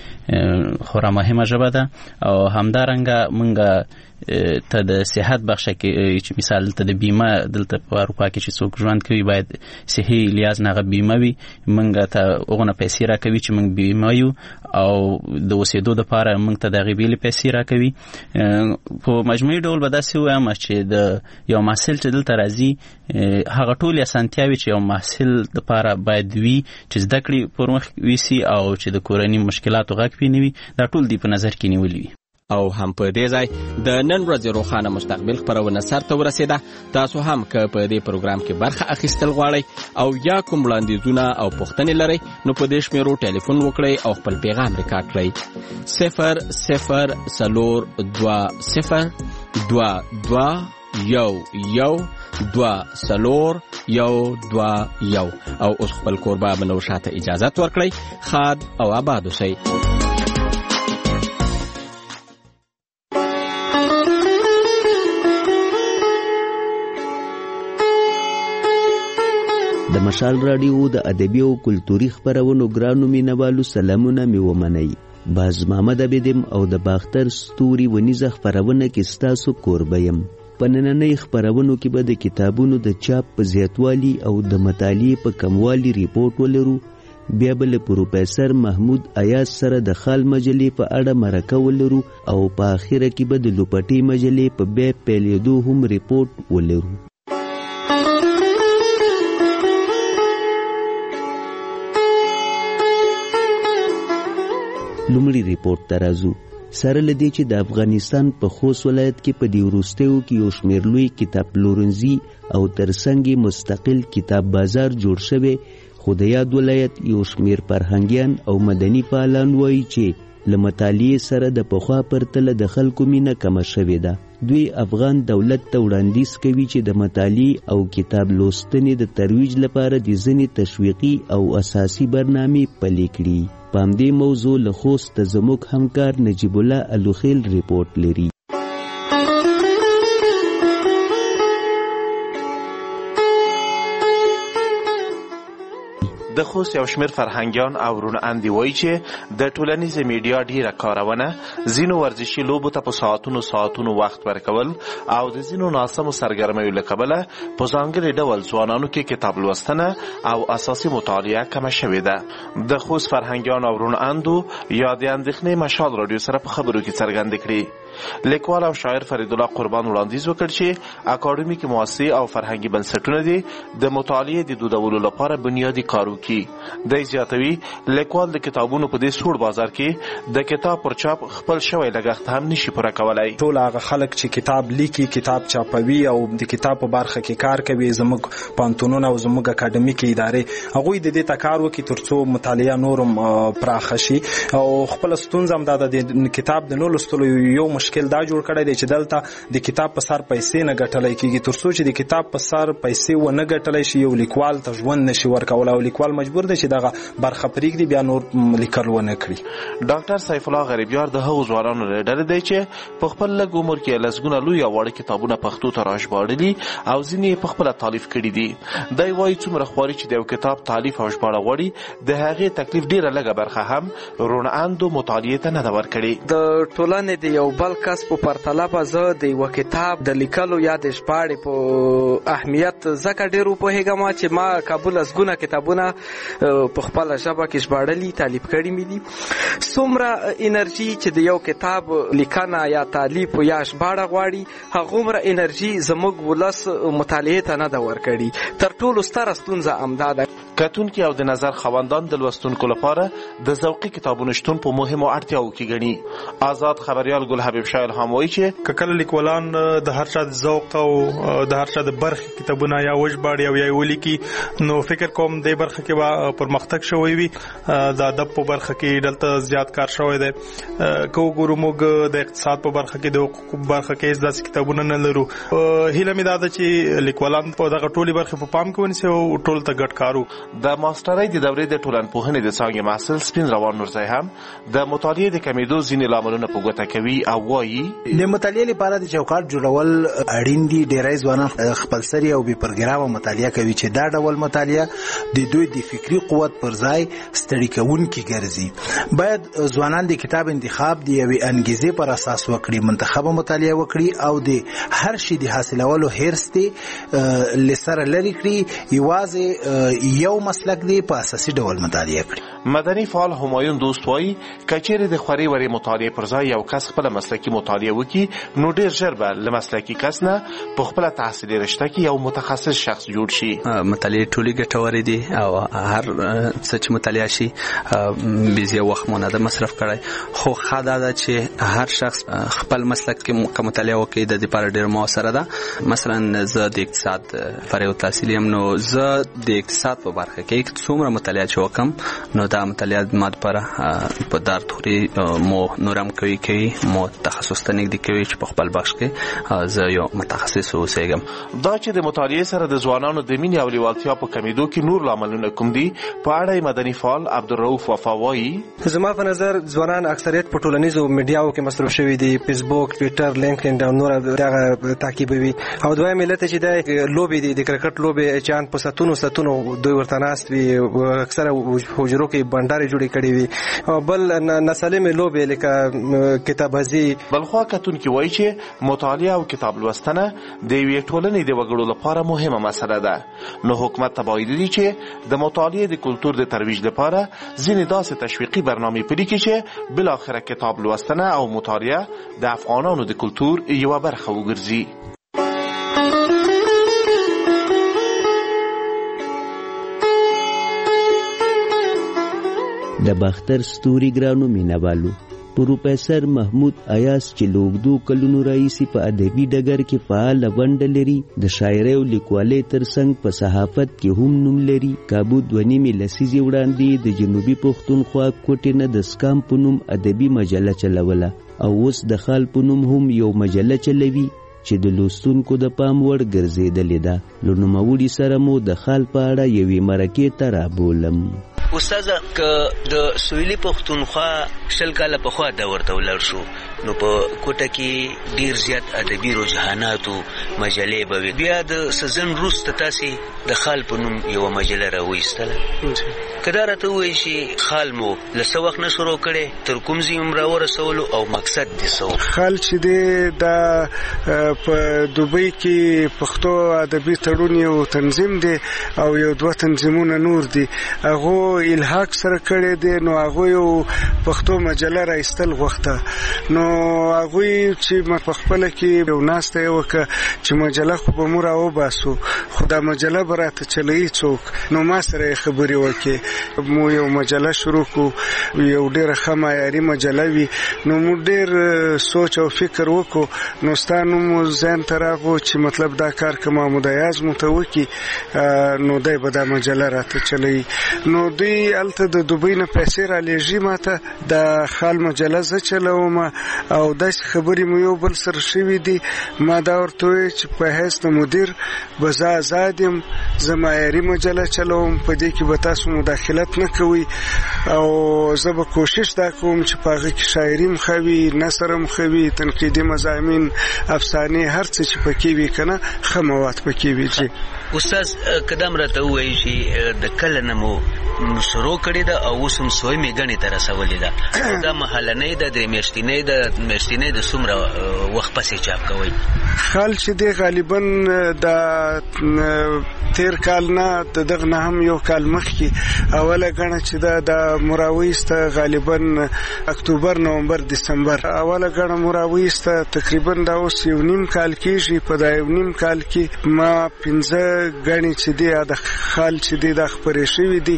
کې خورا مهمه ژبه ده. او همدارنګه موږ ته د صحت بخشه کې چې مثال ته د بیمه دلته په اروپا کې چې څوک ژوند کوي باید صحي لیاز نه هغه بیمه وي، موږ ته هغونه پیسې راکوي چې موږ بیمه یو او د اوسېدو دپاره موږ ته د هغې بیلې پیسې راکوي. په مجموعي ډول به داسې ووایم چې د یو محصل چې دلته راځي هغه ټولې اسانتیاوې چې یو محصل دپاره باید وي چې زده کړې پر مخ ویسي او چې د کورني مشکلاتو غږ پې نه وي، دا ټول دی په نظر کې نیولي وي. او هم په دې ځای د نن ورځې روښانه مستقبل خپرونه سر ته ورسېده. تاسو هم که په دې پروګرام کې برخه اخیستل غواړئ او یا کوم وړاندیزونه او پوښتنې لرئ نو په دې شمیرو ټلیفون وکړئ او خپل پیغام ریکارډ کړئ صفر صفر څلور دوه صفر دوه دوه یو یو دوه څلور یو دوه یو. او اوس خپل کوربه منوشه ته اجازت ورکړئ. ښاد او آباد اوسئ. د مشال رادیو د ادبي او کلتوري خبرونو ګرانو مینوالو سلامونه مې ومنئ. باز محمد عبدم او د باختر ستوري ونیزه خبرونه کې ستاسو کوربه یم. په نننۍ خبرونو کې به د کتابونو د چاپ په زیاتوالي او د مطالعې په کموالي ریپورت ولرو. بیا به له پروفیسر محمود ایاز سره د خال مجلې په اړه مرکه ولرو او په اخره کې به د لوپټۍ مجلې په بیا پیلېدو هم ریپورت ولرو. لومړی ریپورت ته راځو. سره له دې چې د افغانستان په خوست ولایت کې په دې وروستیو کې یو شمېر لوی کتاب پلورنځي او ترڅنګ مستقل کتاب بازار جوړ شوی، خو د یاد ولایت یو شمېر فرهنګیان او مدني فعالان وایي چې له مطالعې سره د پخوا پرتله د خلکو مینه کمه شوې ده. دوی افغان دولت ته وړاندیز کوي چې د مطالعې او کتاب لوستنې د ترویج لپاره د ځینې تشویقي او اساسي برنامې پلې کړي. په همدې موضوع له خوست زموږ همکار نجیب الله الوخیل ریپورت لري. د خوست یو شمېر فرهنګیان او ورونه اندي وایي چې د ټولنیزې میډیا ډیره کارونه ځینو ورزشي لوبو ته په ساعتونو ساعتونو وخت ورکول او د ځینو ناسمو سرګرمیو له کبله په ځانګړي ډول ځوانانو کې کتاب لوستنه او اساسي مطالعه کمه شوې ده. د خوست فرهنګیان او ورونه اندو یا د اندېښنې مشال راډیو سره په خبرو کې څرګندې کړې. لیکوال او شاعر فرید الله قربان وړاندیز وکړ چې اکاډمیک مؤسسې او فرهنګي بنسټونه دي د مطالعې د دودولو لپاره بنیادی کار وکړي. دی زیاتوي لیکوال د کتابونو په دې سوړ بازار کې د کتاب پر چاپ خپل شوی لګښت هم نشي پوره کولای. ټول هغه خلک چې کتاب لیکي، کتاب چاپوي او د کتاب په برخه کې کار کوي، زموږ پانتونونه او زموږ اکاډمیک ادارې هغوی د دې ته کار وکړي ترڅو مطالعه نورم پراخه شي. او خپل ستونزه هم دا د کتاب د نه لوستلو یو مشکل دا جوړ کړی دی چې دلته د کتاب په سر پیسې نه ګټلای کیږي. ترڅو چې د کتاب په سر پیسې و نه ګټلای شي یو لیکوال ته ژوند نشي ورکول او لیکوال مجبور دی چې دغه برخه پرېږدي بیا نور لیکل ونه کړي. ډاکټر سیف الله غریبیار د هغو ځوانانو له ډلې دی چې په خپل لږ عمر کې لسګونه لوی او واړه کتابونه پښتو ته راژباړلي او ځینې یې په خپله تالیف کړي دي. دی وایي څومره خواري چې د یو کتاب تالیف او ژباړه غواړي د هغې تکلیف ډېره لږه برخه هم رونه اندو مطالعې ته نه ده ورکړې. د ټولنې د یو بل کس په پرتله به زه د یوه کتاب د لیکلو یا د ژباړې په اهمیت ځکه ډېر وپوهېږم چې ما کابل لسګونه کتابونه په خپله ژبه کې ژباړلي تالیف کړي مې دي. څومره انرژي چې د یو کتاب لیکنه یا تالیف یا ژباړه غواړي هغومره انرژي زموږ ولس مطالعې ته نه ده ورکړي. تر ټولو ستره ستونزه همدا ده. کتونکي او د نظر خواندان د لوستونکو لپاره د ذوقي کتابونو شتون په مهمو اړتیاوو کې ګڼي. آزاد خبریال ګل حبیب شاه الهام وایي چې کله لیکوالان د هر چا د ذوق او د هر چا د برخې کتابونه یا وژباړي او یا ولیکي نو فکر کوم د برخه کې به پرمختګ شوی وي. د ادب په برخه کې دلته زیات کار شوی دی. که وګورو موږ د اقتصاد په برخه کې د حقوقو په برخه کې داسې کتابونه نه لرو. هیله مې دا ده چې لیکوالان په دغه ټولې برخې په پام کې ونیسي او ټول ته ګډ کار وکړي. د ماسترۍ د دورې د ټولنپوهنې د څانګې محصل سپین روان نورزی هم د مطالعې د کمیدو ځینې لاملونه په ګوته کوي او وایي د مطالعې لپاره د چوکاټ جوړول اړین دي. ډېری ځوانان خپلسري او بې پروګرامه مطالعه کوي چې دا ډول مطالعه د دوی د فکري قوت پر ځای ستړي کوونکي ګرځي. باید ځوانان د کتاب انتخاب د یوې انګیزې پر اساس وکړي، منتخبه مطالعه وکړي او د هر شي د حاصلولو حرص دې له سره لرې کړي. یوازې یو مسلک دی په اساسي ډول مطالعه کړي. مدني فعال همایون دوست وایي که چیرې د خوري وري مطالعې پر ځای یو کس خپله مسلکي مطالعه وکړي نو ډېر ژر به له مسلکي کس نه په خپله تحصیلي رشته کې یو متخصص شخص جوړ شي. مطالعې ټولې ګټورې دي او هر څه چې مطالعه شي بې ځایه وخت مو نه ده مصرف کړی. خو ښه دا ده چې هر شخص خپل مسلک کې که مطالعه وکړي د دې لپاره ډېر مؤثره ده. مثلا زه د اقتصاد فارغ التحصیل یم نو زه د اقتصاد په برخه کې څومره مطالعه چې وکم نو دا مطالعه ما دپاره په دار توري مو نورم کوي کوي مو تخصص ته نږدې کوي چې په خپل بخش کې زه یو متخصص اوسېږم. دا چې د مطالعې سره د ځوانانو د مینې او لیوالتیا په کمیدو کې نور لاملونه کوم دي په اړه مدني فعال عبدالرؤف وفا وایي زما په نظر ځوانان اکثریت په ټولنیزو میډیاو کې مصروف شوي دي، فیسبوک، ټویټر، لینکډین او نور دغه تعقیبوي. او دویم علت چې د لوبې دي د کرکټ لوبې چې ان په ساتونو ساتونو دوی ورته ناست وي اکثره حجرو کې بندارې جوړې کړې وي او بل نسلمې لوبې لکه کتاببازي. بلخوا کتونکي وایي چې مطالعه او کتاب لوستنه د یوې ټولنې د وګړو لپاره مهمه مسله ده. نو حکومت ته باید دي چې د مطالعې د کلتور د ترویج لپاره ځینې داسې تشویقي برنامې پلي کړي چې بالاخره کتاب لوستنه او مطالعه د افغانانو د کلتور یوه برخه وګرځي. د باختر ستوري ګرانو مینوالو پروفیسر محمود ایاز چې لوګدو کلونو راهیسې په ادبي ډګر کې فعاله ونډه لري، د شاعرۍ او لیکوالۍ ترڅنګ په صحافت کې هم نوم لري. کابو دوه نیمې لسیزې وړاندې د جنوبي پښتونخوا کوټې نه د سکام په نوم ادبي مجله چلوله او اوس د خال په نوم هم یو مجله چلوي چې د لوستونکو د پام وړ ګرځېدلې ده. له نوموړي سره مو د خال په اړه یوې مرکې ته رابولم. استاد ک د سویلي پښتونخوا شل کاله په خوا د ورته ولر شو نو په کوټه کې ډیر زیات ادبي رجحانات او مجلې به بیا د سزن روس ته تاسو د خال په نوم یو مجله راوېستله کدا راته وایي چې خال مو لسه وخت نه شروع کړي تر کوم ځای عمر ورسولو او مقصد دې سو خال چې دې د په دوبۍ کې پښتو ادبي تړون یو تنظیم دی او یو دوه تنظیمونه نور دي هغه الحاق سره کړي دي نو هغه یو پښتو مجله راایستل غوښته نو هغه چې ما په خپل کې یو ناسته یو ک چې مجله خو به مور او باسو خدا مجله براته چلی څوک نو ما سره خبري وکي مو یو مجله شروع کو یو ډیره خمایاري مجله وی نو مو ډیر سوچ او فکر وکړو نو ستانو مو ځان تراغو چې مطلب دا کار کما مدایاز متوکي نو دای به دا مجله راته چلی نو دوی الته د دوبۍ نه پیسې را لېږي ماته د خال مجله ز چلوم او د خبرې مو یو بل سره شوې دي ما دا ورته چې په هیڅ د مدیر بزا آزادم زمایري مجله چلوم په دې کې به تاسو مداخلت نه کوي او زه به کوشش دا کوم چې په هغه کې شاعري مخوي نثر مخوي تنقیدي مضامین افسانه هر څه چې پکې وي کنه خموات پکې وي چې استاد قدم راته وایي چې د کله نمو شروع کړی دا او وسم سوی میګنی تر رسولې دا دا محلنې د میشتینې د میشتینې د سمره وخت پسې چاپ کوي خال چې دی غالبا د تیر کال نه دغه نه هم یو کال مخکې اوله غنه چې دا د مراویست غالبا اکتوبر نومبر دسمبر اوله غنه مراویست تقریبا دا اوس یو نیم کال کېږي په دا یو نیم کال کې ما پنځه غنی چې دی د خال چې دی د خبرې شوې دي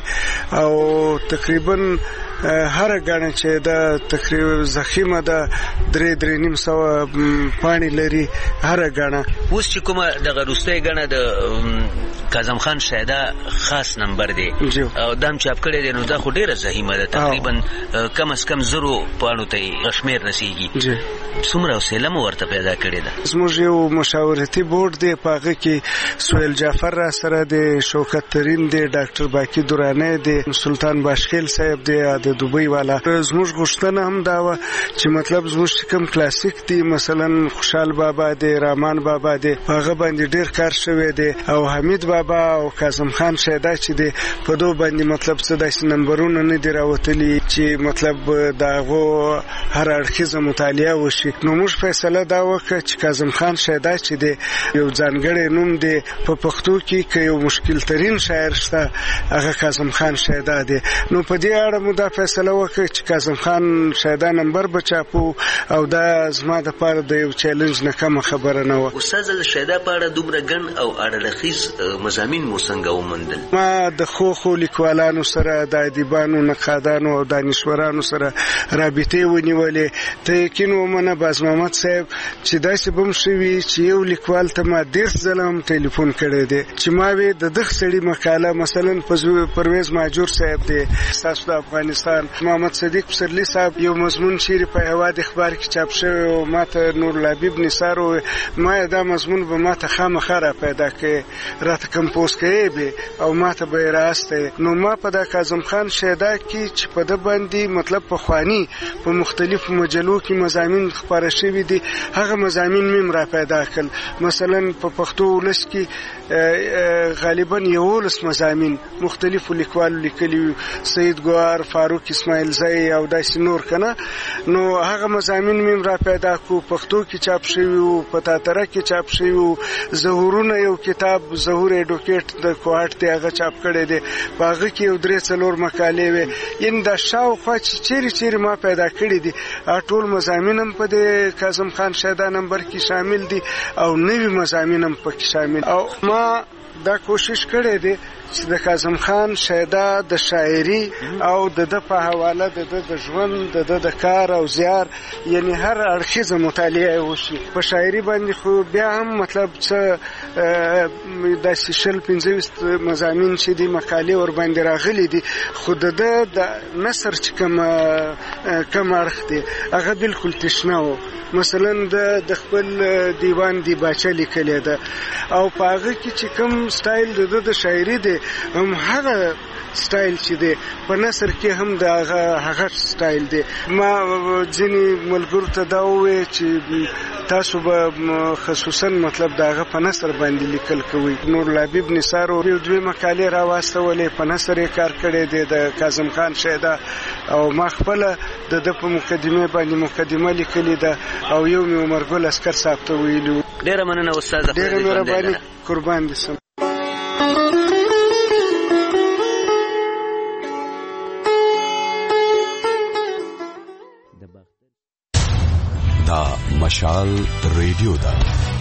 او تقریبا هر غنه چې دا تقریبا زخیمه ده درې درې نیم سو پانی لري هر غنه اوس چې کومه د غروستۍ غنه د کاظم خان شایده خاص نمبر دی او دام چاپ کړی دی نو دا خو ډیره زخیمه ده تقریبا کم از کم زرو پانو ته رشمیر رسیږي څومره سلام ورته پیدا کړی ده زموږ یو مشاورتي بورډ دی په هغه کې سویل جعفر را سره دی شوکت ترین دی ډاکټر باقی دورانه دی سلطان باشخیل صاحب دی د دوبۍ والا زموږ غوښتنه هم دا و چې مطلب زموږ کوم کلاسیک دی مثلا خوشحال بابا دی رامان بابا دی هغه باندې ډیر کار شوی دی او حمید بابا او کاظم خان شایده چې دی په دوه باندې مطلب څه داسې نمبرونه نه دی راوتلي چې مطلب داغه هر اړخیزه مطالعه وشي نو موږ فیصله دا وکړه چې کاظم خان شایده چې دی یو ځانګړی نوم دی په پښتو کې که یو مشکل ترین شاعر شته هغه کاظم خان شایده دی نو په دې اړه مو دا فیصله وکړه چې کاظم خان شایده نمبر بچاپو او دا زما د پاره د یو چیلنج نه کوم خبره نه و استاد شایده پاره دومره ګن او اړلخیز مضامین مو څنګه ومندل ما د خو خو لیکوالانو سره د ادیبانو نقادانو او دانشورانو سره رابطې ونیولې ته یقین ومنه باز محمد صاحب چې داسې بم شوی چې یو لیکوال ته ما ډیر ځلم ټلیفون کړی دی چې ما وی د دغه سړي مقاله مثلا پرویز ماجور صاحب دی تاسو د افغانستان محمد صدیق پسرلی صاحب یو مضمون شعر په هواد اخبار کې چاپ شوی او ماته نور لبیب نثار او ما دا مضمون به ماته خامخا را پیدا کړي راته کمپوز کړي به او ماته به راسته نو ما په د کاظم خان شایده کې چې په د باندې مطلب په خواني په مختلفو مجلو کې مضامین خبره شوی دي هغه مضامین مم را پیدا کړل مثلا په پښتو ولس کې غالبا یو لس مضامین مختلفو لیکوالو لیکلي سید ګوار فاروق اسماعیل زئی او داسې نور کنه نو هغه مضامین مم را پیدا کو پښتو کې چاپ شوی او په تاتره کې چاپ شوی او ظهورونه یو کتاب ظهور ایډوکیټ د کوهټ ته هغه چاپ کړی دی هغه کې یو درې څلور مقالې وي ان د شاوخوا چې چیرې چیرې ما پیدا کړی دي ټول مضامین هم په د کاظم خان شایده نمبر کې شامل دي او نوی مضامین هم پکې شامل او ما دا کوشش کړی دی چې د کاظم خان شایده د شاعري او د د په حواله د د ژوند د د کار او زیار یعنی هر اړخیزه مطالعه وشي په شاعري باندې خو بیا هم مطلب څه داسې شل پنځه ویشت مضامین چې دي مقالې ورباندې راغلي دي، خو د ده د نثر چې کوم کوم اړخ دی هغه بالکل تشنه و. مثلا د خپل دیوان دی باچه لیکلی ده او په هغه کې چې کوم سټایل د ده د شاعري دی هم هغه سټایل چې دی په نثر کې هم د هغه هغه سټایل دی. ما ځینې ملګرو ته دا وویل چې تاسو به خصوصا مطلب د هغه په نثر باندې لیکل کوئ. نور لبیب نثار یو دوی مقالې راواستولې په نثر یې کار کړی دی د کاظم خان شیدا، او ما خپله د ده په مقدمې باندې مقدمه لیکلې ده او یو مې عمرګل عسکر صاحب ته ویلي. ډېره مننه استاده، ډېره مهرباني، قربان دې سم. دا مشال ریډیو ده.